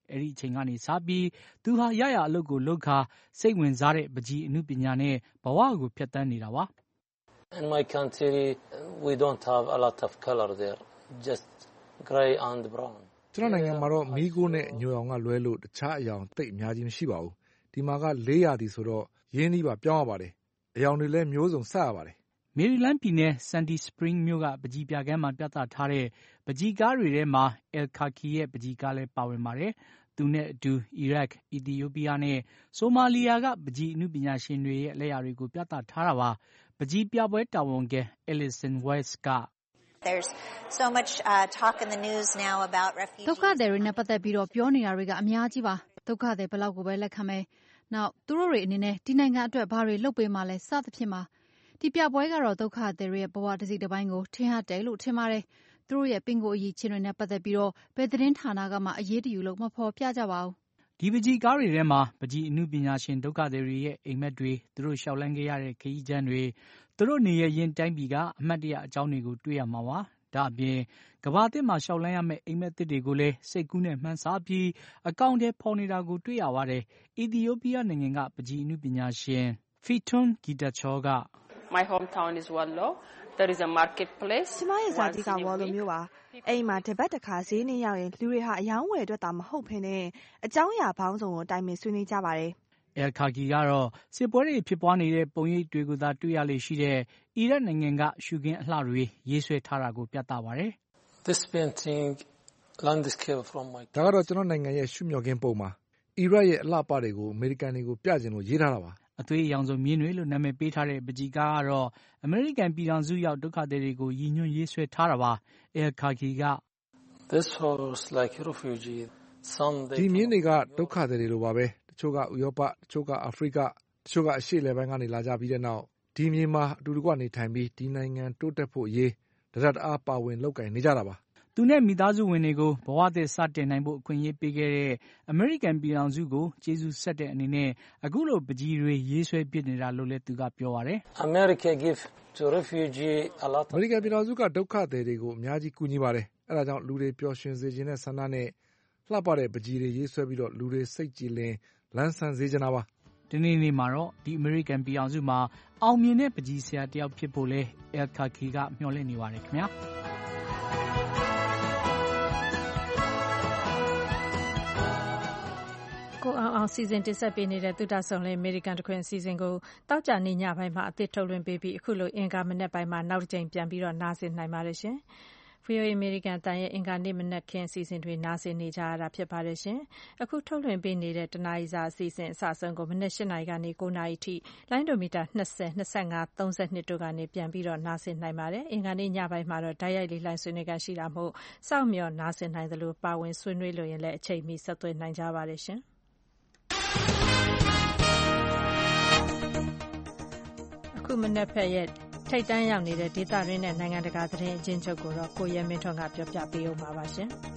။အဲဒီအချိန်ကနေစပြီးသူဟာရရာအလုပ်ကိုလုပ်ခါစိတ်ဝင်စားတဲ့ပန်းချီအနုပညာနဲ့ဘဝကိုဖြတ်သန်းနေတာပါ။ In my country, we don't have a lot of color there, just gray and brown. ကျွန်တော်နိုင်ငံမှာတော့မီးခိုးနဲ့ညိုအောင်ကလွဲလို့တခြားအယောင်သိပ်အများကြီးမရှိပါဘူး။ဒီမှာကလေးရာသီဆိုတော့ရင်းနှီးပါပြောင်းရပါတယ်။အယောင်တွေလည်းမျိုးစုံစရပါတယ်။မေရီလန်းပြည်နယ်ဆန်ဒီစပရင်းမြို့ကပန်းချီပြခန်းမှာပြသထားတဲ့ပန်းချီကားတွေထဲမှာအယ်ခါကီရဲ့ပန်းချီကားလည်းပါဝင်ပါတယ်။သူနဲ့အတူအီရတ်၊အီသီယိုးပီးယားနဲ့ဆိုမာလီယာကပန်းချီအနုပညာရှင်တွေရဲ့လက်ရာတွေကိုပြသထားတာပါ။ပန်းချီပြပွဲတာဝန်ခံ Alison West က There's so much uh, talk in the news now about refugees. ဒုက္ခသည်တွေနဲ့ပတ်သက်ပြီးတော့ပြောနေတာတွေကအများကြီးပါ။ဒုက္ခသည်ဘယ်လောက်ကိုပဲလက်ခံမယ်။နောက်သူတို့တွေအနေနဲ့ဒီနိုင်ငံအတွက်ဘာတွေလုပ်ပေးမှလဲစသဖြင့်ပါ။ဒီပြပွဲကတော့ဒုက္ခသည်တွေရဲ့ဘဝတစ်စီတစ်ပိုင်းကိုထင်ဟပ်တယ်လို့ထင်ပါတယ်။သူတို့ရဲ့ပင်ကိုအရေးချင်းတွေနဲ့ပတ်သက်ပြီးတော့ဘယ်သတင်းဌာနကမှအရေးတယူလို့မဖော်ပြကြပါဘူး။ဒီပန်းချီကားတွေထဲမှာပန်းချီအနုပညာရှင်ဒုက္ခသည်တွေရဲ့အိမ်မက်တွေသူတို့ရှောက်လန်းခဲ့ရတဲ့ခရီးကြမ်းတွေသူတို့နေရရင်တိုင်းပြည်ကအမတ်တရအကြောင်းတွေကိုတွေ့ရမှာပါ။ဒါအပြင်ကဘာတစ်မှာရှောက်လန်းရမယ့်အိမ်မက်သစ်တွေကိုလည်းစိတ်ကူးနဲ့မှန်းစားပြီးအကောင့်ထဲပေါ်နေတာကိုတွေ့ရပါတယ်။အီသီယိုးပီးယားနိုင်ငံကပန်းချီအနုပညာရှင် Fitun Gitachor က My hometown is Wallo. There is a marketplace. ကျမရဲ့ဇာတိကဝါလိုမျိုးပါ။အိမ်မှာတပတ်တစ်ခါဈေးနေရောက်ရင်လူတွေဟာအယောင်းဝယ်အတွက်သာမဟုတ်ဘဲနဲ့အကြောင်းအရာပေါင်းစုံကိုတိုင်ပင်ဆွေးနွေးကြပါတယ်။အယ်ခါကီကတော့စစ်ပွဲတွေဖြစ်ပွားနေတဲ့ပုံရိပ်တွေကိုသာတွေ့ရလေရှိတဲ့အီရတ်နိုင်ငံကရှုခင်းအလှတွေရေးဆွဲထားတာကိုပြသပါတယ်။ This painting landscape from my ဒါကတော့ကျွန်တော်နိုင်ငံရဲ့ရှုမြော်ခင်းပုံပါ။အီရတ်ရဲ့အလှပတွေကိုအမေရိကန်တွေကိုပြချင်လို့ရေးထားတာပါ။အသွေးအရောင်စုံမြင်းတွေလို့နာမည်ပေးထားတဲ့ပန်းချီကားကတော့အမေရိကန်ပြည်ထောင်စုရောက်ဒုက္ခသည်တွေကိုရည်ညွှန်းရေးဆွဲထားတာပါ။အယ်ခါကီက This was like refugee. Some ဒီမြင်းတွေကဒုက္ခသည်တွေလိုပါပဲ။တချို့ကဥရောပတချို့ကအာဖရိကတချို့ကအရှေ့လယ်ပိုင်းကနေလာကြပြီးတဲ့နောက်ဒီမြေမှာအတူတကွနေထိုင်ပြီးဒီနိုင်ငံတိုးတက်ဖို့အရေးတရတအားပါဝင်လုပ်ကင်နေကြတာပါသူနဲ့မိသားစုဝင်တွေကိုဘဝသစ်စတင်နိုင်ဖို့အခွင့်အရေးပေးခဲ့တဲ့အမေရိကန်ပြည်ထောင်စုကိုကျေးဇူးဆက်တဲ့အနေနဲ့အခုလိုပန်းချီတွေရေးဆွဲပြနေတာလို့လည်းသူကပြောပါတယ်။ America give to refugee a lot. အမေရိကန်ပြည်ထောင်စုကဒုက္ခသည်တွေကိုအများကြီးကူညီပါတယ်။အဲဒါကြောင့်လူတွေပျော်ရွှင်စေခြင်းနဲ့ဆန္ဒနဲ့လှပတဲ့ပန်းချီတွေရေးဆွဲပြီးတော့လူတွေစိတ်ကြည်လင်လန်းဆန်းစေချင်တာပါ။ဒီနေ့နေ့မှာတော့ဒီအမေရိကန်ပြည်ထောင်စုမှာအောင်မြင်တဲ့ပန်းချီဆရာတယောက်ဖြစ်ဖို့လဲအယ်ခါကီကမျှော်လင့်နေပါတယ်ခင်ဗျာ။ကိုအောင်အောင်စီစဉ်တင်ဆက်ပေးနေတဲ့သုတဆုံလေးအမေရိကန်တခွင်အစီအစဉ်ကိုတောက်ကြနေညပိုင်းမှာအသစ်ထုတ်လွှင့်ပေးပြီးအခုလိုအင်္ဂါမနက်ပိုင်းမှာနောက်တစ်ကြိမ်ပြန်ပြီးတော့နားဆင်နိုင်ပါတယ်ရှင်။ဗွီအိုအေ အမေရိကန်အသံရဲ့အင်္ဂါနေ့မနက်ခင်းအစီအစဉ်တွေနားဆင်နေကြရတာဖြစ်ပါတယ်ရှင်။အခုထုတ်လွှင့်ပေးနေတဲ့တနာရီစာအစီအစဉ်အစဆုံးကိုမနက်၈နာရီကနေ၉နာရီထိလိုင်းဒိုမီတာ၂၀၊၂၅၊၃၂တို့ကနေပြန်ပြီးတော့နားဆင်နိုင်ပါတယ်။အင်္ဂါနေ့ညပိုင်းမှာတော့တိုက်ရိုက်လေးလိုင်းဆွေးနွေးခန်းရှိတာမို့စောင့်မျှော်နားဆင်နိုင်သလိုပါဝင်ဆွေးနွေးလို့ရင်လည်းအချိန်မီဆက်သွယ်နိုင်ကြပါတယ်ရှင်။အခုမနက်ဖက်ရဲ့ထိပ်တန်းရောက်နေတဲ့ဒေသရင်းနဲ့နိုင်ငံတကာသတင်းအကျဉ်းချုပ်ကိုတော့ကိုရဲမင်းထွန်းကပြောပြပေးဦးမှာပါရှင်။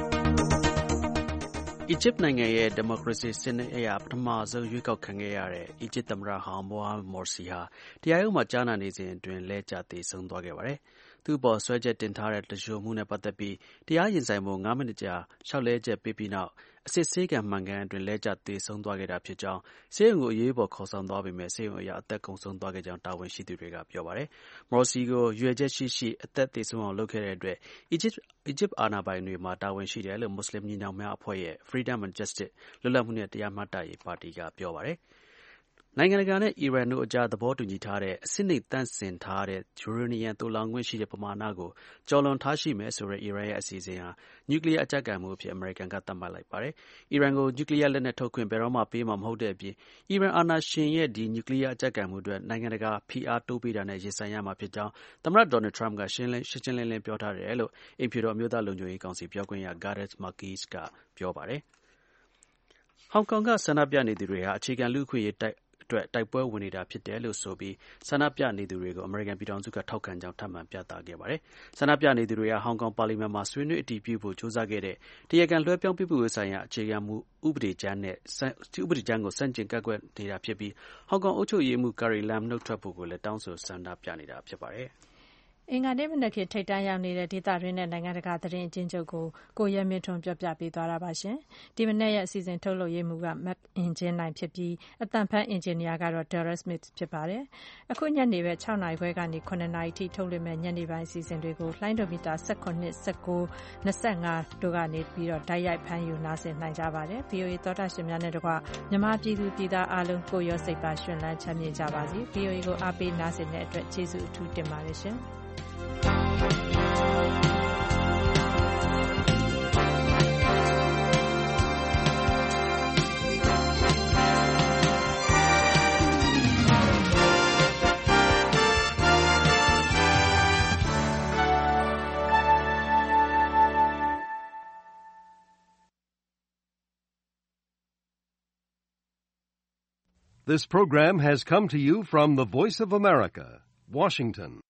အီဂျစ်နိုင်ငံရဲ့ဒီမိုကရေစီစနစ်အရပထမဆုံးရွေးကောက်ခံခဲ့ရတဲ့အီဂျစ်သမ္မတဟောင်းမိုဟာမက်မော်စီဟာတရားရုံးမှာကြားနာနေစဉ်အတွင်းလဲကျသေဆုံးသွားခဲ့ပါတယ်။သူ့အပေါ်ဆွဲချက်တင်ထားတဲ့တရှို့မှုနဲ့ပတ်သက်ပြီးတရားရင်ဆိုင်ဖို့၅မိနစ်ကြာလျှောက်လဲချက်ပေးပြီးနောက်အစစ်ဆေးခံမှန်ကန်အတွင်းလဲကျသေဆုံးသွားခဲ့တာဖြစ်ကြောင်းဆေးရုံကိုအရေးပေါ်ခေါ်ဆောင်သွားပေမဲ့ဆေးရုံအရာအသက်ကုန်ဆုံးသွားခဲ့ကြောင်းတာဝန်ရှိသူတွေကပြောပါတယ်။မော်စီကိုရွေချက်ရှိရှိအသက်သေဆုံးအောင်လုပ်ခဲ့တဲ့အတွက်အီဂျစ်အီဂျစ်အာဏာပိုင်တွေမှာတာဝန်ရှိတယ်လို့မွတ်စလင်ညီနောင်များအဖွဲ့ရဲ့ Freedom and Justice လွတ်လပ်မှုနဲ့တရားမျှတရေးပါတီကပြောပါတယ်။နိုင်ငံတကာနဲ့အီရန်တို့အကြားသဘောတူညီထားတဲ့အဆင့်နှိမ့်သန့်စင်ထားတဲ့ယူရေနီယံသိုလှောင်ခွင့်ရှိတဲ့ပမာဏကိုကျော်လွန်ထားရှိမယ်ဆိုတဲ့အီရန်ရဲ့အစီအစဉ်ဟာနျူကလ িয়ার အကြပ်ကိုင်မှုအဖြစ်အမေရိကန်ကသတ်မှတ်လိုက်ပါတယ်။အီရန်ကိုနျူကလ িয়ার လက်နက်ထုတ်ခွင့်ဘယ်တော့မှပေးမှာမဟုတ်တဲ့အပြင်အီရန်အာဏာရှင်ရဲ့ဒီနျူကလ িয়ার အကြပ်ကိုင်မှုအတွက်နိုင်ငံတကာဖိအားတိုးပေးတာနဲ့ရင်ဆိုင်ရမှာဖြစ်ကြောင်းသမ္မတဒေါ်နယ်ထရမ့်ကရှင်းလင်းရှင်းလင်းလင်းပြောထားတယ်လို့အိမ်ဖြူတော်အမျိုးသားလုံခြုံရေးကောင်စီပြောခွင့်ရ Gareth Markes ကပြောပါတယ်။ဟောင်ကောင်ကဆန္ဒပြနေသူတွေဟာအခြေခံလူ့အခွင့်အရေးတိုက်အတွက်တိုက်ပွဲဝင်နေတာဖြစ်တယ်လို့ဆိုပြီးဆန္ဒပြနေသူတွေကိုအမေရိကန်ပြည်ထောင်စုကထောက်ခံကြောင်းထပ်မံပြသခဲ့ပါတယ်။ဆန္ဒပြနေသူတွေကဟောင်ကောင်ပါလီမန်မှာဆွေးနွေးအတည်ပြုဖို့ကြိုးစားခဲ့တဲ့တရားခံလွှဲပြောင်းပြစ်မှုဆိုင်ရာအခြေခံမူဥပဒေကြမ်းနဲ့ဥပဒေကြမ်းကိုစန့်ကျင်ကန့်ကွက်နေတာဖြစ်ပြီးဟောင်ကောင်အုပ်ချုပ်ရေးမှူး Carrie Lam နှုတ်ထွက်ဖို့ကိုလည်းတောင်းဆိုဆန္ဒပြနေတာဖြစ်ပါတယ်။အင်္ဂါနေ့မနက်ခင်းထိပ်တန်းရောက်နေတဲ့ဒေသတွင်းနဲ့နိုင်ငံတကာသတင်းအကျဉ်းချုပ်ကိုကိုရဲမင်းထွန်းပြောပြပေးသွားတာပါရှင်။ဒီမနက်ရဲ့အစီအစဉ်ထုတ်လုပ်ရေးမှူးက Mac အင်ဂျင်နိုင်ဖြစ်ပြီးအသံဖန်အင်ဂျင်နီယာကတော့ Dara Smith ဖြစ်ပါတယ်။အခုညနေပဲ၆နာရီခွဲကနေ၇နာရီထိထုတ်လွှင့်မဲ့ညနေပိုင်းအစီအစဉ်တွေကိုလှိုင်းဒိုမီတာ၁၇, ၁၉, ၂၅တို့ကနေပြီးတော့တိုက်ရိုက်ဖမ်းယူနားဆင်နိုင်ကြပါတယ်။ဗီအိုအေသောတာရှင်များနဲ့တကွမြန်မာပြည်သူပြည်သားအားလုံးကိုရောစိတ်ပါရှင်လန်းချမ်းမြေ့ကြပါစေ။ ဗီအိုအေကိုအားပေးနားဆင်တဲ့အတွက်ကျေးဇူးအထူးတင်ပါတယ်ရှင်။ This program has come to you from the Voice of America, Washington.